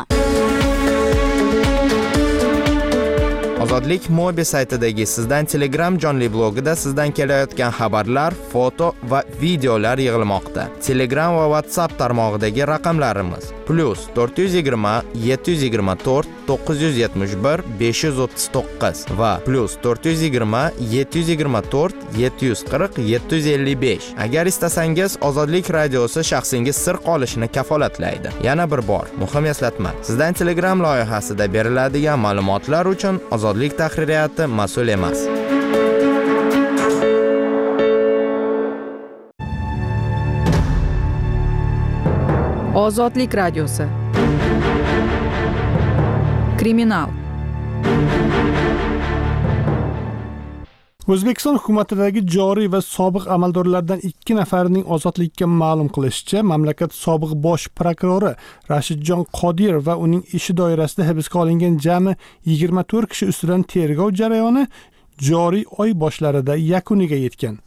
Speaker 10: Ozodlik Mobi saytidagi sizdan Telegram jonli blogida sizdan kelayotgan xabarlar, foto va videolar yig'ilmoqda. Telegram va WhatsApp tarmog'idagi raqamlarimiz plus to'rt yuz yigirma yetti yuz yigirma to'rt to'qqiz yuz yetmish bir besh yuz o'ttiz to'qqiz va plus to'rt yuz yigirma yetti yuz yigirma to'rt yetti yuz qirq yetti yuz ellik besh. Agar istasangiz, Ozodlik radiosi shaxsingiz sir qolishini kafolatlaydi. Yana bir bor muhim eslatma. Sizdan Telegram loyihasida beriladigan ma'lumotlar uchun Ozodlik tahririyati mas'ul emas.
Speaker 1: Ozodlik radiosi. Kriminal.
Speaker 9: O'zbekiston hukumatidagi joriy va sobiq amaldorlardan ikki nafarining ozodlikka ma'lum qilishicha, mamlakat sobiq bosh prokurori Rashidjon Qodirov va uning ishi doirasida hibsga olingan jami yigirma to'rt kishi ustidan tergov jarayoni joriy oy boshlarida yakuniga yetgan.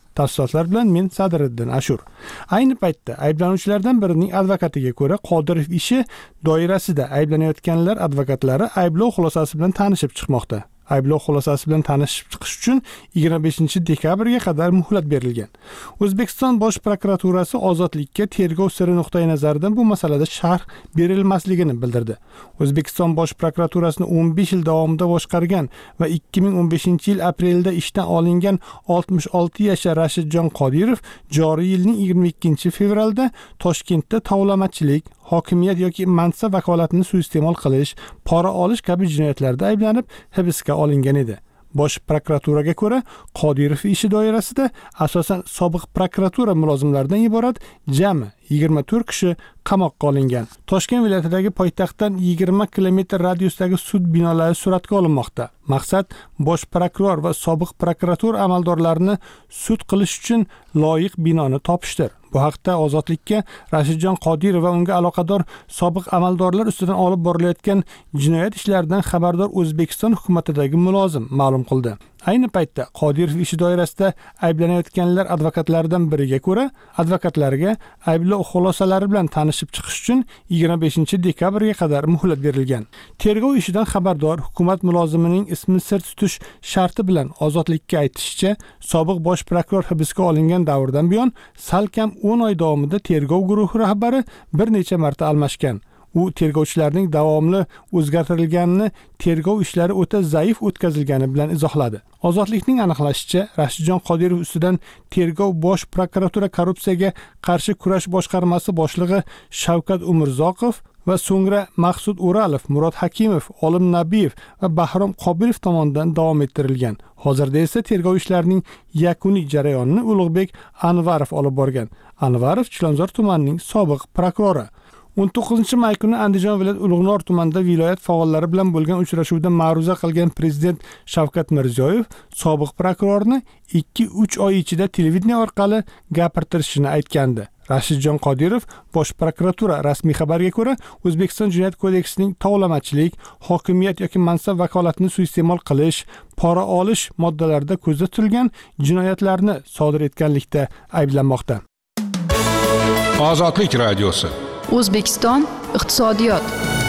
Speaker 9: Tafsilotlar bilan men Sadiriddin Ashur. Ayni paytda ayblanuvchilardan birining advokatiga ko'ra, Qodirov ishi doirasida ayblanayotganlar advokatlari ayblov xulosasi bilan tanishib chiqmoqda. Ayblov xulosasi bilan tanishib chiqish uchun yigirma beshinchi dekabrga qadar muhlat berilgan. O'zbekiston Bosh prokuraturasi ozodlikka tergov siri nuqtai nazaridan bu masalada sharh berilmasligini bildirdi. O'zbekiston Bosh prokuraturasini o'n besh yil davomida boshqargan va ikki ming o'n beshinchi yil aprelda ishdan olingan oltmish olti yashar Rashidjon Qodirov joriy yilning yigirma ikkinchi fevralda Toshkentda tovlamachilik, hokimiyat yoki mansab vakolatini suiiste'mol qilish, pora olish kabi jinoyatlarda ayblanib hibsga olingan edi. Bosh prokuraturaga ko'ra, Qodirov ishi doirasida asosan sobiq prokuratura mulozimlaridan iborat jami yigirma to'rt kishi qamoqqa olingan. Toshkent viloyatidagi poytaxtdan yigirma kilometr radiusdagi sud binolari suratga olinmoqda. Maqsad bosh prokuror va sobiq prokuratura amaldorlarini sud qilish uchun loyiq binoni topishdir. Bu haqda Ozodlikka Rashidjon Qodirov va unga aloqador sobiq amaldorlar ustidan olib borilayotgan jinoyat ishlaridan xabardor O'zbekiston hukumatidagi mulozim ma'lum qildi. Ayni paytda Qodirov ishi doirasida ayblanayotganlar advokatlaridan biriga ko'ra, advokatlariga ayblov xulosalari bilan tanishib chiqish uchun yigirma beshinchi dekabrga qadar muhlat berilgan. Tergov ishidan xabardor hukumat mulozimining ismini sir tutish sharti bilan Ozodlikka aytishicha, sobiq bosh prokuror hibsga olingan davrdan buyon salkam o'n oy davomida tergov guruhi rahbari bir necha marta almashgan. U tergovchilarning davomli o'zgartirilganini, tergov ishlari o'ta zaif o'tkazilgani bilan izohladi. Ozodlikning aniqlashicha, Rashidjon Qodirov ustidan tergov bosh prokuratura korrupsiyaga qarshi kurash boshqarmasi boshlig'i Shavkat Umurzoqov va so'ngra Maqsud O'ralov, Murod Hakimov, Olim Nabiyev va Bahrom Qobilov tomonidan davom ettirilgan. Hozirda esa tergov ishlarining yakuniy jarayonini Ulug'bek Anvarov olib borgan. Anvarov Chilonzor tumanining sobiq prokurori. o'n to'qqizinchi may kuni Andijon viloyat Ulug'nor tumanida viloyat faollari bilan bo'lgan uchrashuvda ma'ruza qilgan prezident Shavkat Mirziyoyev sobiq prokurorni ikki uch oy ichida televideniya orqali gapirtirishini aytgandi. Rashidjon Qodirov bosh prokuratura rasmiy xabarga ko'ra, O'zbekiston Jinoyat kodeksining tovlamachilik, hokimiyat yoki mansab vakolatini suiiste'mol qilish, pora olish moddalarida ko'zda tutilgan jinoyatlarni sodir etganlikda ayblanmoqda.
Speaker 6: Ozodlik radiosi.
Speaker 1: O'zbekiston iqtisodiyot.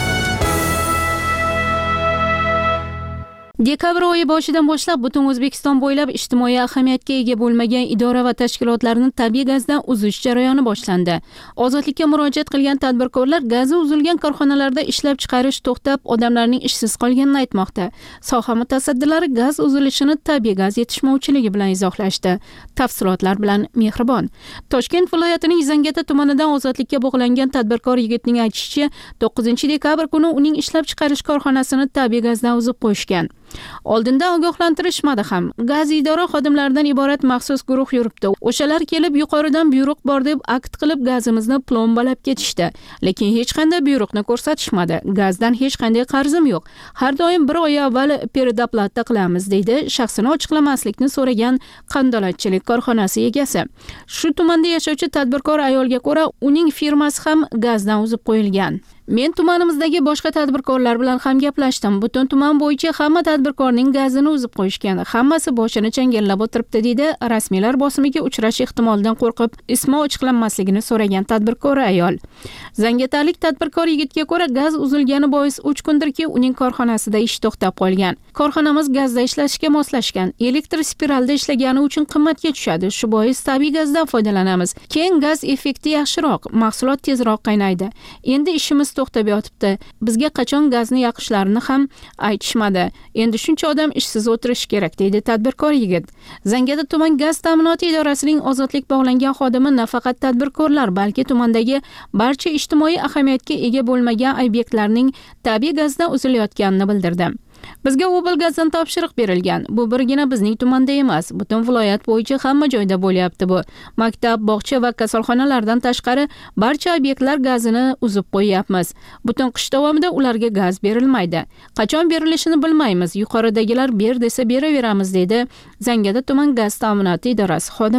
Speaker 7: Dekabr oyi boshidan boshlab butun O'zbekiston bo'ylab ijtimoiy ahamiyatga ega bo'lmagan idora va tashkilotlarni tabiiy gazdan uzish jarayoni boshlandi. Ozodlikka murojaat qilgan tadbirkorlar gazi uzilgan korxonalarda ishlab chiqarish to'xtab, odamlarning ishsiz qolganini aytmoqda. Soha mutasaddilari gaz uzilishini tabiiy gaz yetishmovchiligi bilan izohlashdi. Tafsilotlar bilan Mehribon. Toshkent viloyatining Zangata tumanidan ozodlikka bog'langan tadbirkor yigitning aytishicha, to'qqizinchi dekabr kuni uning ishlab chiqarish korxonasini tabiiy gazdan uzib qo'yishgan. Oldinda ogohlantirishmadi ham. Gaz idora xodimlaridan iborat maxsus guruh yuribdi. O'shalar kelib yuqoridan buyruq bor deb akt qilib gazimizni plombalab ketishdi. Lekin hech qanday buyruqni ko'rsatishmadi. Gazdan hech qanday qarzim yo'q. Har doim bir oy avval peredoplata qilamiz deydi shaxsini ochiqlamaslikni so'ragan qandolatchilik korxonasi egasi. Shu tumanda yashovchi tadbirkor ayolga ko'ra, uning firmasi ham gazdan uzib qo'yilgan. Men tumanimizdagi boshqa tadbirkorlar bilan ham gaplashdim. Butun tuman bo'yicha hamma tadbirkorning gazini uzib qo'yishgan. Hammasi boshini changallab o'tiribdi deydi rasmiylar bosimiga uchrash ehtimolidan qo'rqib ismi ochiqlanmasligini so'ragan tadbirkor ayol. Zangatalik tadbirkor yigitga ko'ra, gaz uzilgani bois uch kundirki uning korxonasida ish to'xtab qolgan. Korxonamiz gazda ishlashga moslashgan. Elektr spiralda ishlagani uchun qimmatga tushadi. Shu bois tabiiy gazdan foydalanamiz. Keyin gaz effekti yaxshiroq, mahsulot tezroq qaynaydi. Endi ishimiz to'xtab yotibdi. Bizga qachon gazni yoqishlarini ham aytishmadi. Endi shuncha odam ishsiz o'tirish kerak deydi tadbirkor yigit. Zangata tuman gaz ta'minoti idorasining ozodlik bog'langan xodimi nafaqat tadbirkorlar, balki tumandagi barcha ijtimoiy ahamiyatga ega bo'lmagan obyektlarning tabiiy gazdan uzilayotganini bildirdi. Bizga Obel gazdan topshiriq berilgan. Bu birgina bizning tumanda emas, butun viloyat bo'yicha hamma joyda bo'lyapti bu. Maktab, bog'cha va kasalxonalardan tashqari barcha obyektlar gazini uzib qo'yapmiz. Butun qish davomida ularga gaz berilmaydi. Qachon berilishini bilmaymiz. Yuqoridagilar ber desa beraveramiz deydi Zangata tuman gaz ta'minoti idorasi xodimi.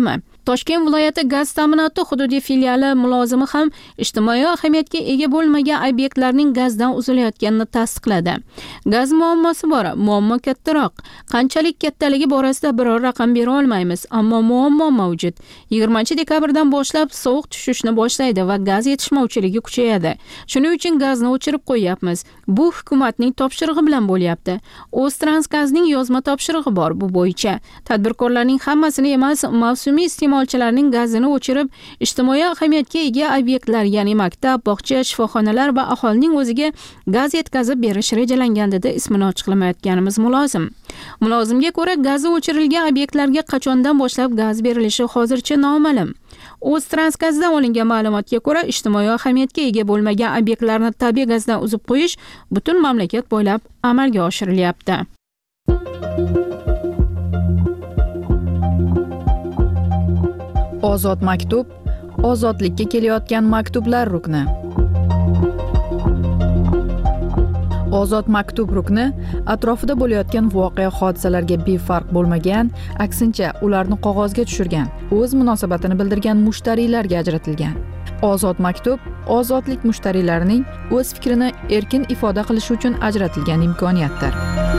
Speaker 7: Toshkent viloyati gaz ta'minoti hududiy filiali mulozimi ham ijtimoiy ahamiyatga ega bo'lmagan obyektlarning gazdan uzilayotganini tasdiqladi. Gaz muammosi bor, muammo kattaroq. Qanchalik kattaligi borasida biror raqam bera olmaymiz, ammo muammo mavjud. yigirmanchi dekabrdan boshlab sovuq tushishni boshlaydi va gaz yetishmovchiligi kuchayadi. Shuning uchun gazni o'chirib qo'yapmiz. Bu hukumatning topshirig'i bilan bo'lyapti. O'ztransgazning yozma topshirig'i bor bu bo'yicha. Tadbirkorlarning hammasini emas, mavsumiy iste'molchilarning gazini o'chirib, ijtimoiy ahamiyatga ega obyektlar, ya'ni maktab, bog'cha, shifoxonalar va aholining o'ziga gaz yetkazib berish rejalangan dedi ismini ochiqlamayotganimiz mulozim. Mulozimga ko'ra, gazi o'chirilgan obyektlarga qachondan boshlab gaz berilishi hozircha noma'lum. O'ztransgazdan olingan ma'lumotga ko'ra, ijtimoiy ahamiyatga ega bo'lmagan obyektlarni tabiiy gazdan uzib qo'yish butun mamlakat bo'ylab amalga oshirilyapti.
Speaker 1: Ozod maktub, ozodlikka kelayotgan maktublar rukni. Ozod maktub rukni atrofida bo'layotgan voqea hodisalarga befarq bo'lmagan, aksincha ularni qog'ozga tushirgan, o'z munosabatini bildirgan mushtariylarga ajratilgan. Ozod maktub ozodlik mushtariylarining o'z fikrini erkin ifoda qilishi uchun ajratilgan imkoniyatdir.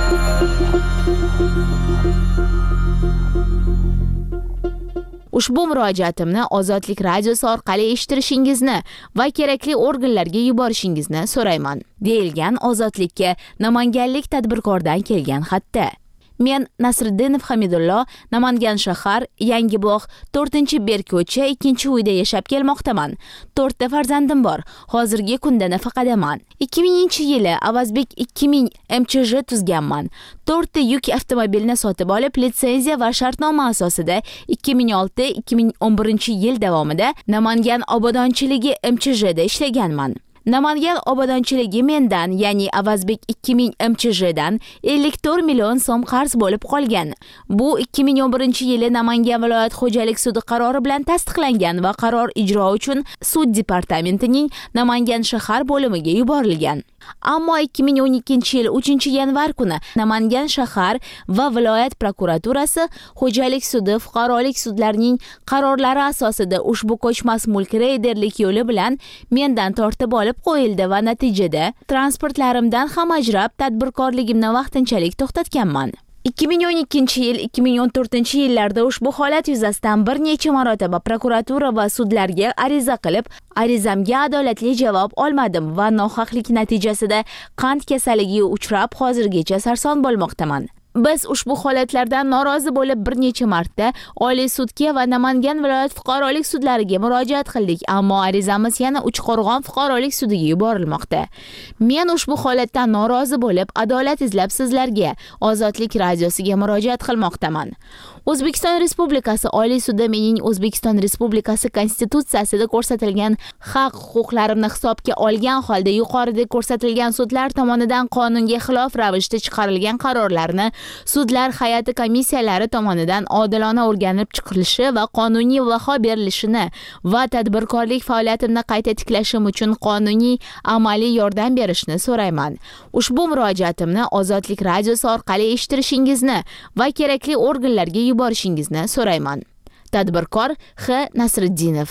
Speaker 3: Ushbu murojaatimni Ozodlik radiosi orqali eshittirishingizni va kerakli organlarga yuborishingizni so'rayman, deyilgan Ozodlikka namanganlik tadbirkordan kelgan xatda. Men Nasriddinov Hamidullo, Namangan shahar, Yangibog', to'rtinchi Berko'cha, ikkinchi uyda yashab kelmoqdaman. to'rtta farzandim bor. Hozirgi kunda nafaqadaman. ikki minginchi yili Avazbek ikki ming M Ch J tuzganman. to'rtta yuk avtomobilni sotib olib, litsenziya va shartnoma asosida ikki ming olti ikki ming o'n birinchi yil davomida Namangan obodonchiligi M Ch J da ishlaganman. Namangan obodonchiligi mendan, ya'ni Avazbek ikki ming M Ch J dan ellik to'rt million so'm qarz bo'lib qolgan. Bu ikki ming o'n birinchi yili Namangan viloyat xo'jalik sudi qarori bilan tasdiqlangan va qaror ijro uchun sud departamentining Namangan shahar bo'limiga yuborilgan. Ammo ikki ming o'n ikkinchi yil uchinchi yanvar kuni Namangan shahar va viloyat prokuraturasi xo'jalik sudi fuqarolik sudlarining qarorlari asosida ushbu ko'chmas mulk reyderlik yo'li bilan mendan tortib olib qo'yildi va natijada transportlarimdan ham ajrab tadbirkorligimni vaqtinchalik to'xtatganman. ikki ming o'n ikkinchi yil ikki ming o'n to'rtinchi yillarda ushbu holat yuzasidan bir necha marotaba prokuratura va sudlarga ariza qilib, arizamga adolatli javob olmadim va nohaqlik natijasida qand kasalligiga uchrab hozirgacha sarson bo'lmoqdaman. Biz ushbu holatlardan norozi bo'lib bir necha marta Oliy sudga va Namangan viloyat fuqarolik sudlariga murojaat qildik, ammo arizamiz yana Uchqo'rg'on fuqarolik sudiga yuborilmoqda. Men ushbu holatdan norozi bo'lib, adolat izlab sizlarga, Ozodlik radiosiga murojaat qilmoqdaman. O'zbekiston Respublikasi Oliy sudi mening O'zbekiston Respublikasi Konstitutsiyasida ko'rsatilgan haq-huquqlarimni hisobga olgan holda yuqorida ko'rsatilgan sudlar tomonidan qonunga xilof ravishda chiqarilgan qarorlarni sudlar hay'ati komissiyalari tomonidan odilona o'rganib chiqilishi va qonuniy baho berilishini va tadbirkorlik faoliyatimni qayta tiklashim uchun qonuniy amaliy yordam berishni so'rayman. Ushbu murojaatimni Ozodlik radiosi orqali eshittirishingizni va kerakli organlarga yuborishingizni so'rayman. Tadbirkor X Nasriddinov.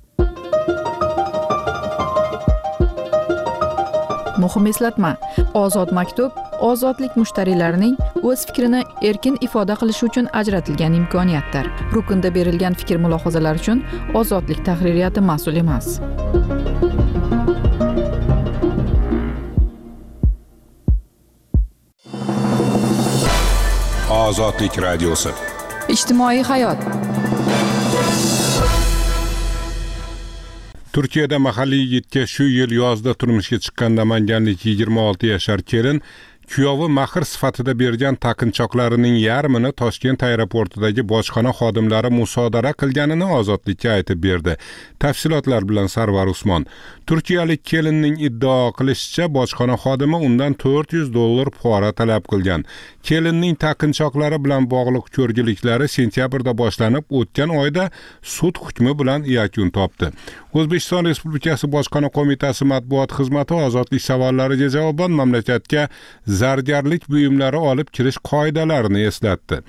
Speaker 1: Muhim eslatma: Ozod maktub ozodlik mushtariylarining o'z fikrini erkin ifoda qilishi uchun ajratilgan imkoniyatdir. Rukunda berilgan fikr mulohazalar uchun Ozodlik tahririyati mas'ul emas.
Speaker 6: Ozodlik radiosi.
Speaker 1: Ijtimoiy hayot.
Speaker 6: Turkiyada mahalliy yigitga shu yil yozda turmushga chiqqan namanganlik yigirma olti yashar kelin kuyovi mahr sifatida bergan taqinchoqlarining yarmini Toshkent aeroportidagi bojxona xodimlari musodara qilganini Ozodlikka aytib berdi. Tafsilotlar bilan Sarvar Usmon. Turkiyalik kelinning iddao qilishicha, bojxona xodimi undan to'rt yuz dollar pora talab qilgan. Kelinning taqinchoqlari bilan bog'liq ko'rgiliklari sentyabrda boshlanib, o'tgan oyda sud hukmi bilan yakun topdi. O'zbekiston Respublikasi Bojxona qo'mitasi matbuot xizmati ozodlik savollariga javoban mamlakatga zargarlik buyumlari olib kirish qoidalarini eslatdi.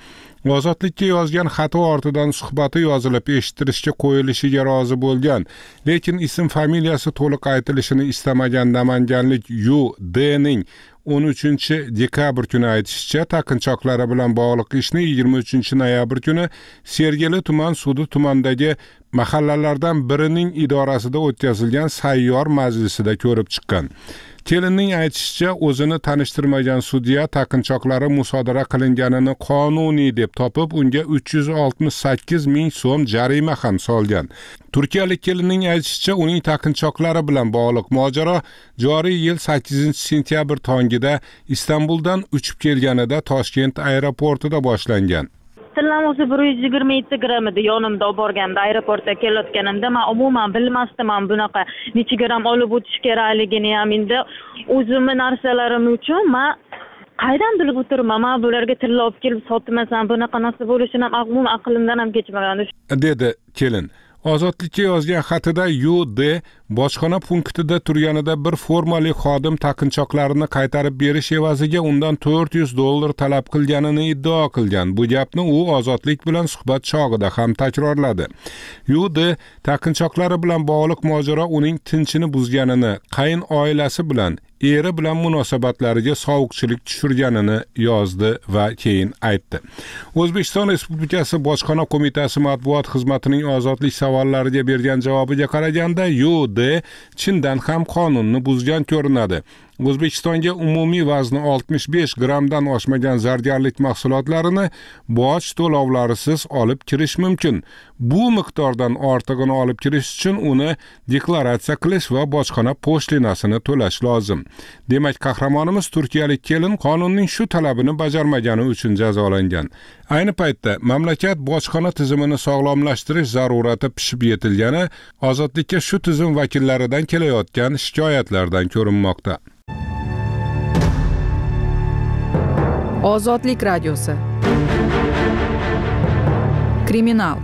Speaker 6: Ozodlikka yozgan xati ortidan suhbati yozilib eshittirishga qo'yilishiga rozi bo'lgan, lekin ism familiyasi to'liq aytilishini istamagan namanganlik Yu D'ning o'n uchinchi dekabr kuni aytishicha, taqinchoqlari bilan bog'liq ishni yigirma uchinchi noyabr kuni Sergeli tuman sudi tumandagi mahallalardan birining idorasida o'tkazilgan sayyor majlisida ko'rib chiqqan. Kelinning aytishicha, o'zini tanishtirmagan sudya taqinchoqlari musodara qilinganini qonuniy deb topib, unga uch yuz oltmish sakkiz ming so'm jarima ham solgan. Turkiyalik kelinning aytishicha, uning taqinchoqlari bilan bog'liq mojaro joriy yil sakkizinchi sentyabr tongida Istanbuldan uchib kelganida Toshkent aeroportida boshlangan.
Speaker 11: Tillam o'zi bir yuz yigirma yetti gramm edi. Yonimda olib borganda aeroportga kelayotganimda men umuman bilmasdim ham bunaqa necha gramm olib o'tish kerakligini ham. Endi o'zimni narsalarim uchun men qaydan bilib o'tirman? Men bularga tilla olib kelib sotmasam, bunaqa narsa bo'lishini ham umuman aqlimdan ham kechmagan
Speaker 6: dedi kelin. Ozodlikka yozgan xatida Yu D bojxona punktida turganida bir formali xodim taqinchoqlarini qaytarib berish evaziga undan to'rt yuz dollar talab qilganini iddao qilgan. Bu gapni u Ozodlik bilan suhbat chog'ida ham takrorladi. Yu D taqinchoqlari bilan bog'liq mojaro uning tinchini buzganini, qayin oilasi bilan eri bilan munosabatlariga sovuqchilik tushirganini yozdi va keyin aytdi. O'zbekiston Respublikasi Bojxona qo'mitasi matbuot xizmatining ozodlik savollariga bergan javobiga qaraganda, Yu D chindan ham qonunni buzgan ko'rinadi. O'zbekistonga umumiy vazni oltmish besh grammdan oshmagan zargarlik mahsulotlarini boj to'lovlarisiz olib kirish mumkin. Bu miqdordan ortig'ini olib kirish uchun uni deklaratsiya qilish va bojxona poshlinasini to'lash lozim. Demak, qahramonimiz turkiyalik kelin qonunning shu talabini bajarmagani uchun jazolangan. Ayni paytda mamlakat bojxona tizimini sog'lomlashtirish zarurati pishib yetilgani Ozodlikka shu tizim vakillaridan kelayotgan shikoyatlardan ko'rinmoqda.
Speaker 1: Ozodlik radiosi. Kriminal.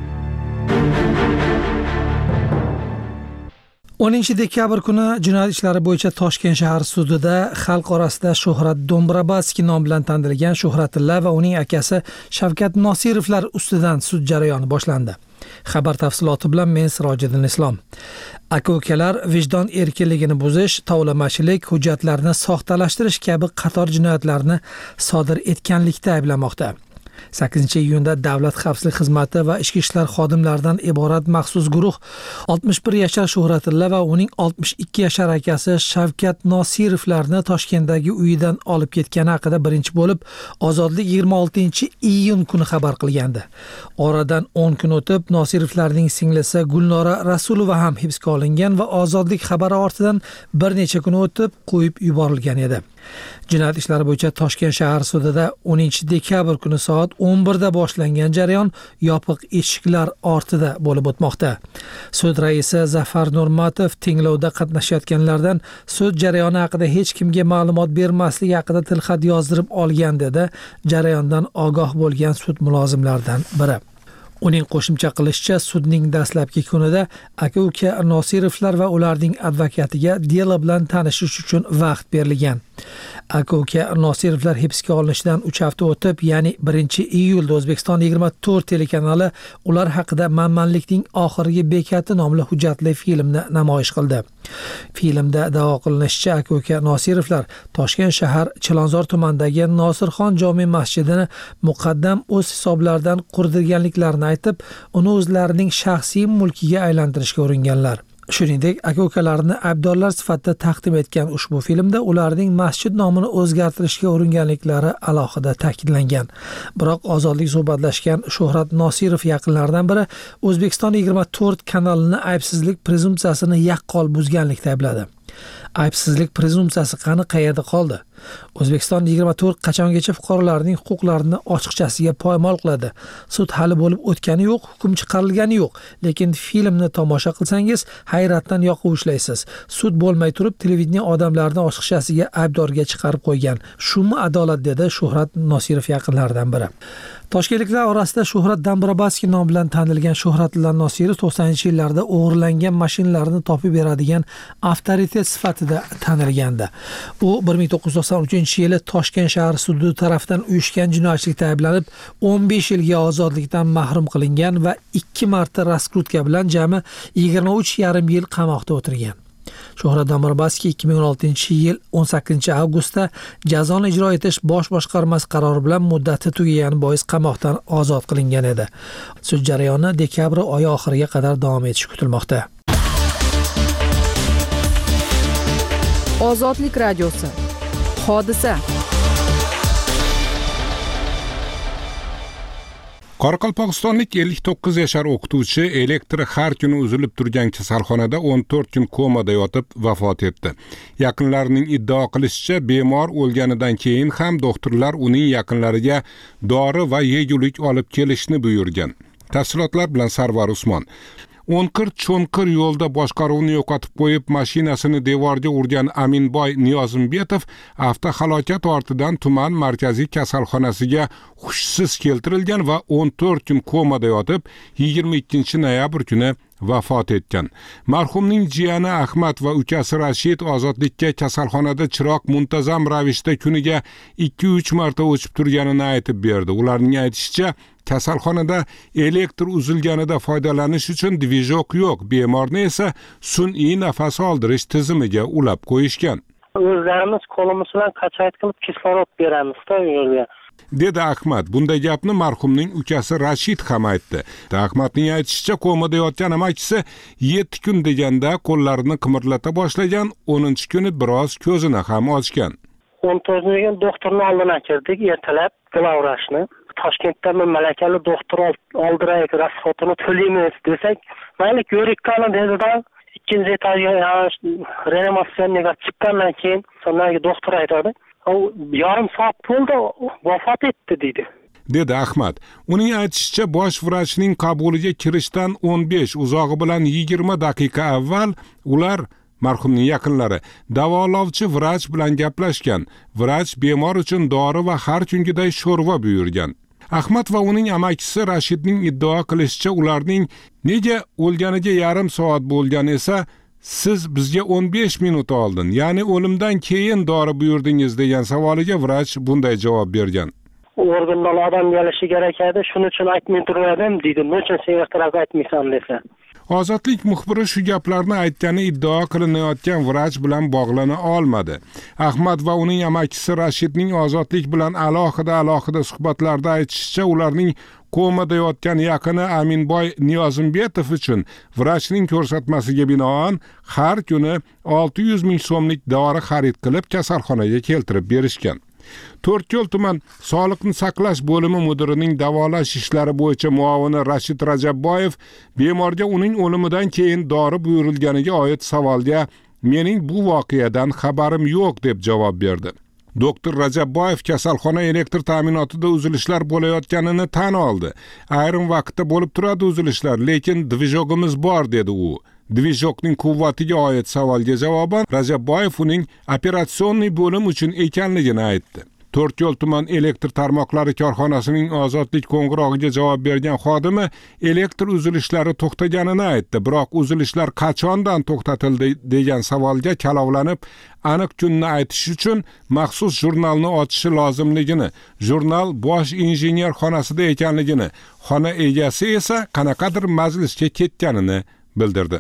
Speaker 4: o'ninchi dekabr kuni jinoyat ishlari bo'yicha Toshkent shahar sudida xalq orasida Shuhrat Do'mbrobadskiy nom bilan tanilgan Shuhratilla va uning akasi Shavkat Nosirovlar ustidan sud jarayoni boshlandi. Xabar tafsiloti bilan men Sirojiddin Islom. Aka-ukalar vijdon erkinligini buzish, tovlamachilik, hujjatlarni soxtalashtirish kabi qator jinoyatlarni sodir etganlikda ayblanmoqda. sakkizinchi iyunda Davlat xavfsizlik xizmati va ichki ishlar xodimlaridan iborat maxsus guruh oltmish bir yashar Shuhratilla va uning oltmish ikki yashar akasi Shavkat Nosirovlarni Toshkentdagi uyidan olib ketgani haqida birinchi bo'lib Ozodlik yigirma oltinchi iyun kuni xabar qilgandi. Oradan o'n kun o'tib Nosirovlarning singlisi Gulnora Rasulova ham hibsga olingan va Ozodlik xabari ortidan bir necha kun o'tib qo'yib yuborilgan edi. Jinoyat ishlari bo'yicha Toshkent shahar sudida o'ninchi dekabr kuni soat o'n birda boshlangan jarayon yopiq eshiklar ortida bo'lib o'tmoqda. Sud raisi Zafar Nurmatov tinglovda qatnashayotganlardan sud jarayoni haqida hech kimga ma'lumot bermasligi haqida tilxat yozdirib olgan dedi. Jarayondan ogoh bo'lgan sud mulozimlaridan biri. Uning qo'shimcha qilishicha, sudning dastlabki kunida aka-uka Nosirovlar va ularning advokatiga delo bilan tanishish uchun vaqt berilgan. Aka-uka Nosirovlar hibsga olinishidan uch hafta o'tib, ya'ni birinchi iyulda O'zbekiston yigirma to'rt telekanali ular haqida Manmanlikning oxirgi bekati nomli hujjatli filmni namoyish qildi. Filmda da'vo qilinishicha, aka-uka Nosirovlar Toshkent shahar Chilonzor tumanidagi Nosirxon jome masjidini muqaddam o'z hisoblaridan qurdirganliklarini aytib, uni o'zlarining shaxsiy mulkiga aylantirishga uringanlar. Shuningdek, aka-ukalarini aybdorlar sifatida taqdim etgan ushbu filmda ularning masjid nomini o'zgartirishga uringanliklari alohida ta'kidlangan. Biroq Ozodlik suhbatlashgan Shuhrat Nosirov yaqinlaridan biri O'zbekiston yigirma to'rt kanalini aybsizlik prezumsiyasini yaqqol buzganlikda aybladi. Aybsizlik prezumsiyasi qani, qayerda qoldi? O'zbekiston yigirma to'rt qachongacha fuqarolarning huquqlarini ochiqchasiga poymol qiladi? Sud hali bo'lib o'tgani yo'q, hukm chiqarilgani yo'q, lekin filmni tomosha qilsangiz hayratdan yoqib ushlaysiz. Sud bo'lmay turib televideniya odamlarni ochiqchasiga aybdorga chiqarib qo'ygan. Shumi adolat, dedi Shuhrat Nosirov yaqinlaridan biri. Toshkentliklar orasida Shuhrat Do'mbrobadskiy nom bilan tanilgan Shuhratilla Nosirov to'qsoninchi yillarda o'g'irlangan mashinalarni topib beradigan avtoritet sifatida tanilgandi. U bir ming to'qqiz yuz to'qson uchinchi yili Toshkent shahar sudi tomonidan uyushgan jinoyatchilikda ayblanib o'n besh yilga ozodlikdan mahrum qilingan va ikki marta raskrutka bilan jami yigirma uch yarim yil qamoqda o'tirgan. Shuhrat Dombrobaskiy ikki ming o'n oltinchi yil o'n sakkizinchi avgustda jazoni ijro etish bosh boshqarmasi qarori bilan muddati tugagani bois qamoqdan ozod qilingan edi. Sud jarayoni dekabr oyi oxiriga qadar davom etishi kutilmoqda.
Speaker 1: Ozodlik radiosi. Hodisa.
Speaker 6: Qoraqalpog'istonlik ellik to'qqiz yashar o'qituvchi elektri har kuni uzilib turgan kasalxonada o'n to'rt kun komada yotib vafot etdi. Yaqinlarining iddao qilishicha, bemor o'lganidan keyin ham doktorlar uning yaqinlariga dori va yegulik olib kelishni buyurgan. Tafsilotlar bilan Sarvar Usmon. O'nqir cho'nqir yo'lda boshqaruvni yo'qotib qo'yib, mashinasini devorga urgan Aminboy Niyozimbetov avtohalokat ortidan tuman markaziy kasalxonasiga hushsiz keltirilgan va o'n to'rt kun komada yotib, yigirma ikkinchi noyabr kuni vafot etgan. Marhumning jiyani Ahmad va ukasi Rashid ozodlikka kasalxonada chiroq muntazam ravishda kuniga ikki uch marta o'chib turganini aytib berdi. Ularning aytishicha, kasalxonada elektr uzilganida foydalanish uchun dvijok yo'q, bemorni esa sun'iy nafas oldirish tizimiga ulab qo'yishgan.
Speaker 12: O'zlarimiz qo'limiz bilan qachayt qilib kislorod beramiz-da yo'lga.
Speaker 6: Dedi Ahmad. Bunday gapni marhumning ukasi Rashid ham aytdi. Ahmadning aytishicha, komada yotgan amakisi yetti kun deganda qo'llarini qimirlata boshlagan, o'ninchi kuni biroz ko'zini ham ochgan.
Speaker 12: o'n to'rtinchi kun doktorning oldiga kirdik, ertalab glavvrashni. Toshkentdan malakali doktor oldirak rasxotini to'laymiz desak, mayli ko'rik qilin dedi-da, ikkinchi etajga reanimatsiyaga chiqqandan keyin sonraki doktor aytadi, "U yarim soat bo'ldi, vafot etdi" dedi.
Speaker 6: Dedi Ahmad. Uning aytishicha, bosh vrachning qabuliga kirishdan o'n besh, uzog'i bilan yigirma daqiqa avval ular marhumning yaqinlari davolovchi vrach bilan gaplashgan. Vrach bemor uchun dori va har kungiday sho'rva buyurgan. Ahmad va uning amakisi Rashidning iddao qilishicha, ularning nega o'lganiga yarim soat bo'lgan esa, siz bizga o'n besh minut oldin, ya'ni o'limdan keyin dori buyurdingiz degan savoliga vrach bunday javob bergan.
Speaker 12: Organdan odam kelishi kerak edi, shuning uchun aytmay turmadim dedi. Nechun sen ertaroq aytmaysan desa.
Speaker 6: Ozodlik muxbiri shu gaplarni aytgani iddao qilinayotgan vrach bilan bog'lana olmadi. Ahmad va uning amakisi Rashidning Ozodlik bilan alohida-alohida suhbatlarda aytishicha, ularning komada yotgan yaqini Aminboy Niyozimbetov uchun vrachning ko'rsatmasiga binoan har kuni olti yuz ming so'mlik dori xarid qilib kasalxonaga keltirib berishgan. To'rtko'l tuman Sog'liqni saqlash bo'limi mudirining davolash ishlari bo'yicha muavini Rashid Rajabboyev bemorga uning o'limidan keyin dori buyurilganiga oid savolga "Mening bu voqeadan xabarim yo'q" deb javob berdi. Doktor Rajabboyev kasalxona elektr ta'minotida uzilishlar bo'layotganini tan oldi. Ayrim vaqtda bo'lib turadi uzilishlar, lekin dvijogimiz bor dedi u. Dvijokning quvvatiga oid savolga javoban Rajabboyev uning operatsionniy bo'lim uchun ekanligini aytdi. To'rtko'l tuman elektr tarmoqlari korxonasining Ozodlik qo'ng'irog'iga javob bergan xodimi elektr uzilishlari to'xtaganini aytdi, biroq uzilishlar qachondan to'xtatildi degan savolga kalovlanib, aniq kunni aytish uchun maxsus jurnalni ochishi lozimligini, jurnal bosh injener xonasida ekanligini, xona egasi esa qanaqadir majlisga ketganini bildirdi.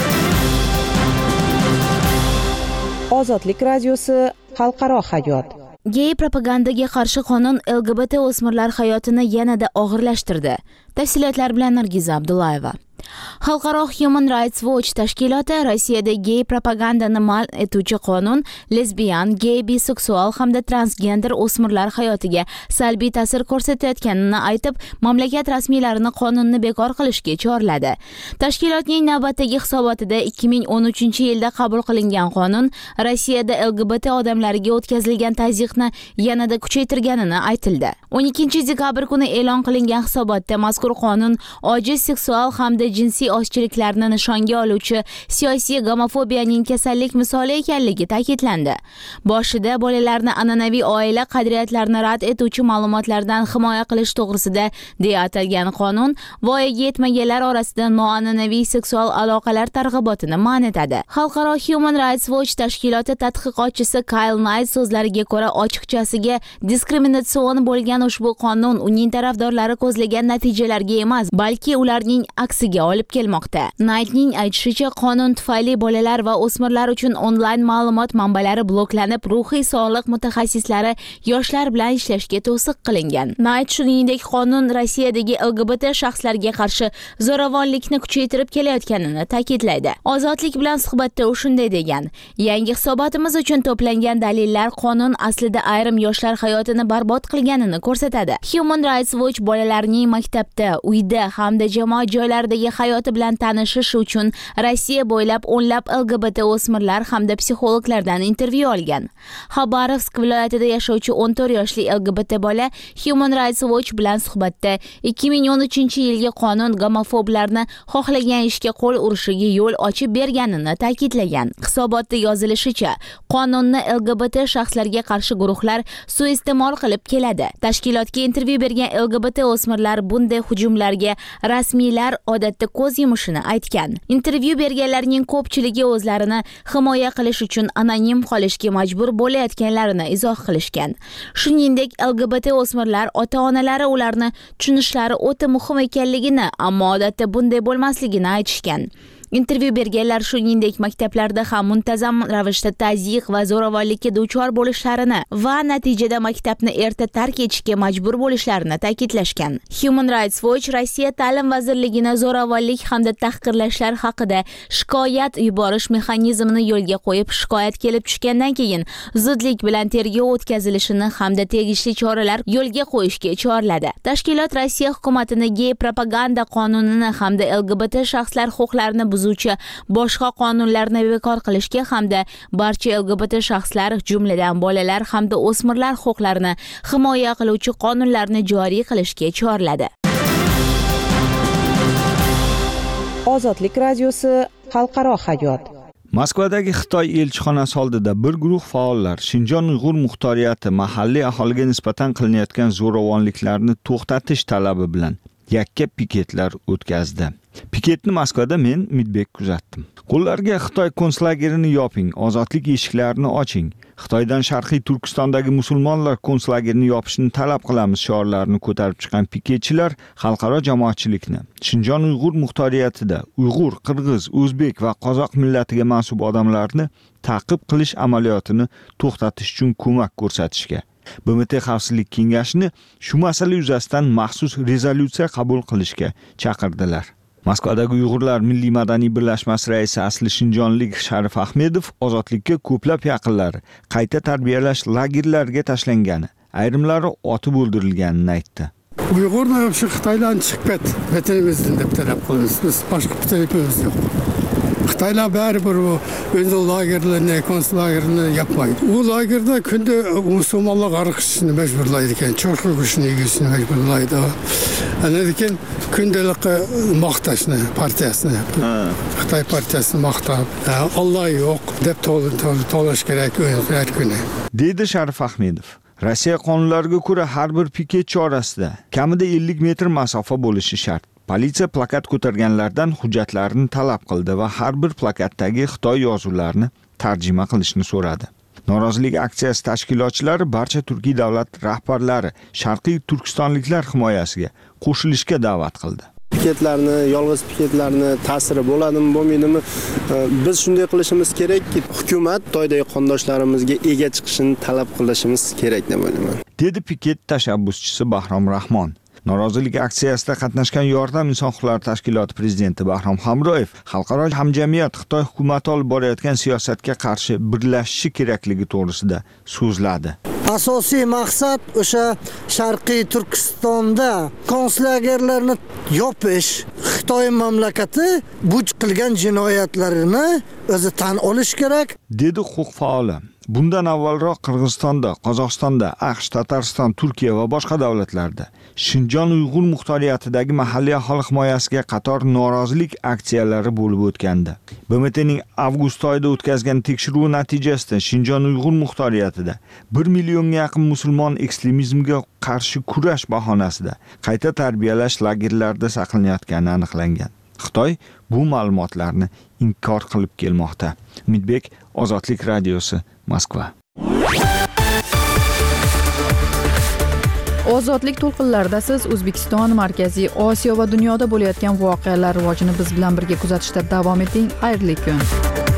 Speaker 5: Ozodlik radiosi, xalqaro hayot.
Speaker 3: Gey propagandaga qarshi qonun L G B T o'smirlar hayotini yanada og'irlashtirdi. Tafsilotlar bilan Nargiza Abdullayeva. Xalqaro Human Rights Watch tashkiloti Rossiyada gey propagandani man etuvchi qonun lesbiyan, gey, biseksual hamda transgender o'smirlar hayotiga salbiy ta'sir ko'rsatayotganini aytib, mamlakat rasmiylarini qonunni bekor qilishga chorladi. Tashkilotning navbatdagi hisobotida ikki ming o'n uchinchi yilda qabul qilingan qonun Rossiyada L G B T odamlariga o'tkazilgan tazyiqni yanada kuchaytirganini aytildi. o'n ikkinchi dekabr kuni e'lon qilingan hisobotda mazkur qonun ojiz seksual hamda jinsiy ozchiliklarni nishonga oluvchi siyosiy gomofobiyaning kasallik misoli ekanligi ta'kidlandi. Boshida bolalarni an'anaviy oila qadriyatlarini rad etuvchi ma'lumotlardan himoya qilish to'g'risida deya atalgan qonun voyaga yetmaganlar orasida noan'anaviy seksual aloqalar targ'ibotini man etadi. Xalqaro Human Rights Watch tashkiloti tadqiqotchisi Kyle Knight so'zlariga ko'ra, ochiqchasiga diskriminatsion bo'lgan ushbu qonun uning tarafdorlari ko'zlagan natijalarga emas, balki ularning aksiga olib kelmoqda. Knightning aytishicha, qonun tufayli bolalar va o'smirlar uchun onlayn ma'lumot manbalari bloklanib, ruhiy sog'liq mutaxassislari yoshlar bilan ishlashga to'siq qilingan. Knight shuningdek, qonun Rossiyadagi L G B T shaxslarga qarshi zo'ravonlikni kuchaytirib kelayotganini ta'kidlaydi. Ozodlik bilan suhbatda u shunday degan: "Yangi hisobotimiz uchun to'plangan dalillar qonun aslida ayrim yoshlar hayotini barbod qilganini ko'rsatadi." Human Rights Watch bolalarning maktabda, uyda hamda jamoat joylaridagi hayoti bilan tanishish uchun Rossiya bo'ylab o'nlab L G B T o'smirlar hamda psixologlardan intervyu olgan. Xabarovsk viloyatida yashovchi o'n to'rt yoshli L G B T bola Human Rights Watch bilan suhbatda ikki ming o'n uchinchi yilgi qonun gomofoblarni xohlagan ishga qo'l urishiga yo'l ochib berganini ta'kidlagan. Hisobotda yozilishicha, qonunni L G B T shaxslarga qarshi guruhlar suiiste'mol qilib keladi. Tashkilotga intervyu bergan L G B T o'smirlar bunday hujumlarga rasmiylar odatda ko'z yumishini aytgan. Intervyu berganlarning ko'pchiligi o'zlarini himoya qilish uchun anonim qolishga majbur bo'layotganlarini izoh qilishgan. Shuningdek, L G B T o'smirlar ota-onalari ularni tushunishlari o'ta muhim ekanligini, ammo odatda bunday bo'lmasligini aytishgan. Intervyu berganlar shuningdek maktablarda ham muntazam ravishda tazyiq va zo'ravonlikka duchor bo'lishlarini va natijada maktabni erta tark etishga majbur bo'lishlarini ta'kidlashgan. Human Rights Watch Rossiya ta'lim vazirligini zo'ravonlik hamda tahqirlashlar haqida shikoyat yuborish mexanizmini yo'lga qo'yib, shikoyat kelib tushgandan keyin zudlik bilan tergov o'tkazilishini hamda tegishli choralar yo'lga qo'yishga chorladi. Tashkilot Rossiya hukumatini gey propaganda qonunini hamda L G B T shaxslar huquqlarini buzuvchi boshqa qonunlarni bekor qilishga hamda barcha L G B T shaxslar, jumladan bolalar hamda o'smirlar huquqlarini himoya qiluvchi qonunlarni joriy qilishga chorladi.
Speaker 5: Ozodlik radiosi xalqaro hayot.
Speaker 8: Moskvadagi Xitoy elchixonasi oldida bir guruh faollar Shinjon Uyg'ur muxtoriyati mahalliy aholiga nisbatan qilinayotgan zo'ravonliklarni to'xtatish talabi bilan yakka piketlar o'tkazdi. Piketni Moskvada men Midbek kuzatdim. Qo'llarga Xitoy konslagerini yoping, ozodlik eshiklarini oching. Xitoydan Sharqiy Turkistondagi musulmonlar konslagerini yopishni talab qilamiz shiorlarini ko'tarib chiqqan piketchilar xalqaro jamoatchilikni Shinjon Uyg'ur muxtoriyatida Uyg'ur, Qirg'iz, O'zbek va Qozoq millatiga mansub odamlarni ta'qib qilish amaliyotini to'xtatish uchun ko'mak ko'rsatishga, B M T Xavfsizlik kengashini shu masala yuzasidan maxsus rezolyutsiya qabul qilishga chaqirdilar. Moskvadagi Uyg'urlar Milliy madaniy birlashmasi raisi asli shinjonlik Sharif Ahmedov ozodlikka ko'plab yaqinlari qayta tarbiyalash lagerlariga tashlangani, ayrimlari otib o'ldirilganini aytdi.
Speaker 13: Uyg'urlar shu Xitoydan chiqib ket, vatanimizdan deb talab qilamiz. Biz boshqa talabimiz yo'q. Xitoylar baribir o'z lagerlarini, konslagerini yapmaydi. U lagerda kunda musulmonlar qarqishni majburlaydi ekan, cho'rqa go'shtini yeyishni majburlaydi. Ana ekan kundalik maqtashni partiyasini, Xitoy partiyasini maqtab, Alloh yo'q deb to'lash kerak har kuni.
Speaker 8: Deydi Sharif Ahmedov. Rossiya qonunlariga ko'ra har bir piketchi orasida kamida ellik metr masofa bo'lishi shart. Politsiya plakat ko'targanlardan hujjatlarini talab qildi va har bir plakatdagi Xitoy yozuvlarini tarjima qilishni so'radi. Norozilik aksiyasi tashkilotchilari barcha turkiy davlat rahbarlari Sharqiy Turkistonliklar himoyasiga qo'shilishga da'vat qildi.
Speaker 14: Piketlarni, yolg'iz piketlarni ta'siri bo'ladimi, bo'lmaydimi? Biz shunday qilishimiz kerakki, hukumat Xitoydagi qondoshlarimizga ega chiqishini talab qilishimiz kerak deb o'ylayman.
Speaker 8: Dedi piket tashabbuschisi Bahrom Rahmon. Norozilik aksiyasida qatnashgan Yordam inson huquqlari tashkiloti prezidenti Bahrom Hamroyev xalqaro hamjamiyat Xitoy hukumati olib borayotgan siyosatga qarshi birlashishi kerakligi to'g'risida so'zladi.
Speaker 15: Asosiy maqsad o'sha Sharqiy Turkistonda konslagerlarni yopish. Xitoy mamlakati bu qilgan jinoyatlarini o'zi tan olish kerak,
Speaker 8: dedi huquq faoli. Bundan avvalroq Qirg'izistonda, Qozog'istonda, AQSh, Tatariston, Turkiya va boshqa davlatlarda Shinjon Uyg'ur muxtoriyatidagi mahalliy aholi himoyasiga qator norozilik aksiyalari bo'lib o'tgandi. B M T'ning avgust oyida o'tkazgan tekshiruvi natijasida Shinjon Uyg'ur muxtoriyatida bir millionga yaqin musulmon ekstremizmga qarshi kurash bahonasida qayta tarbiyalash lagerlarida saqlanayotgani aniqlangan. Xitoy bu ma'lumotlarni inkor qilib kelmoqda. Umidbek, Ozodlik radiosi, Moskva.
Speaker 1: Ozodlik to'lqinlarida siz O'zbekiston, Markaziy Osiyo va dunyoda bo'layotgan voqealar rivojini biz bilan birga kuzatishda davom eting. Xayrli kun.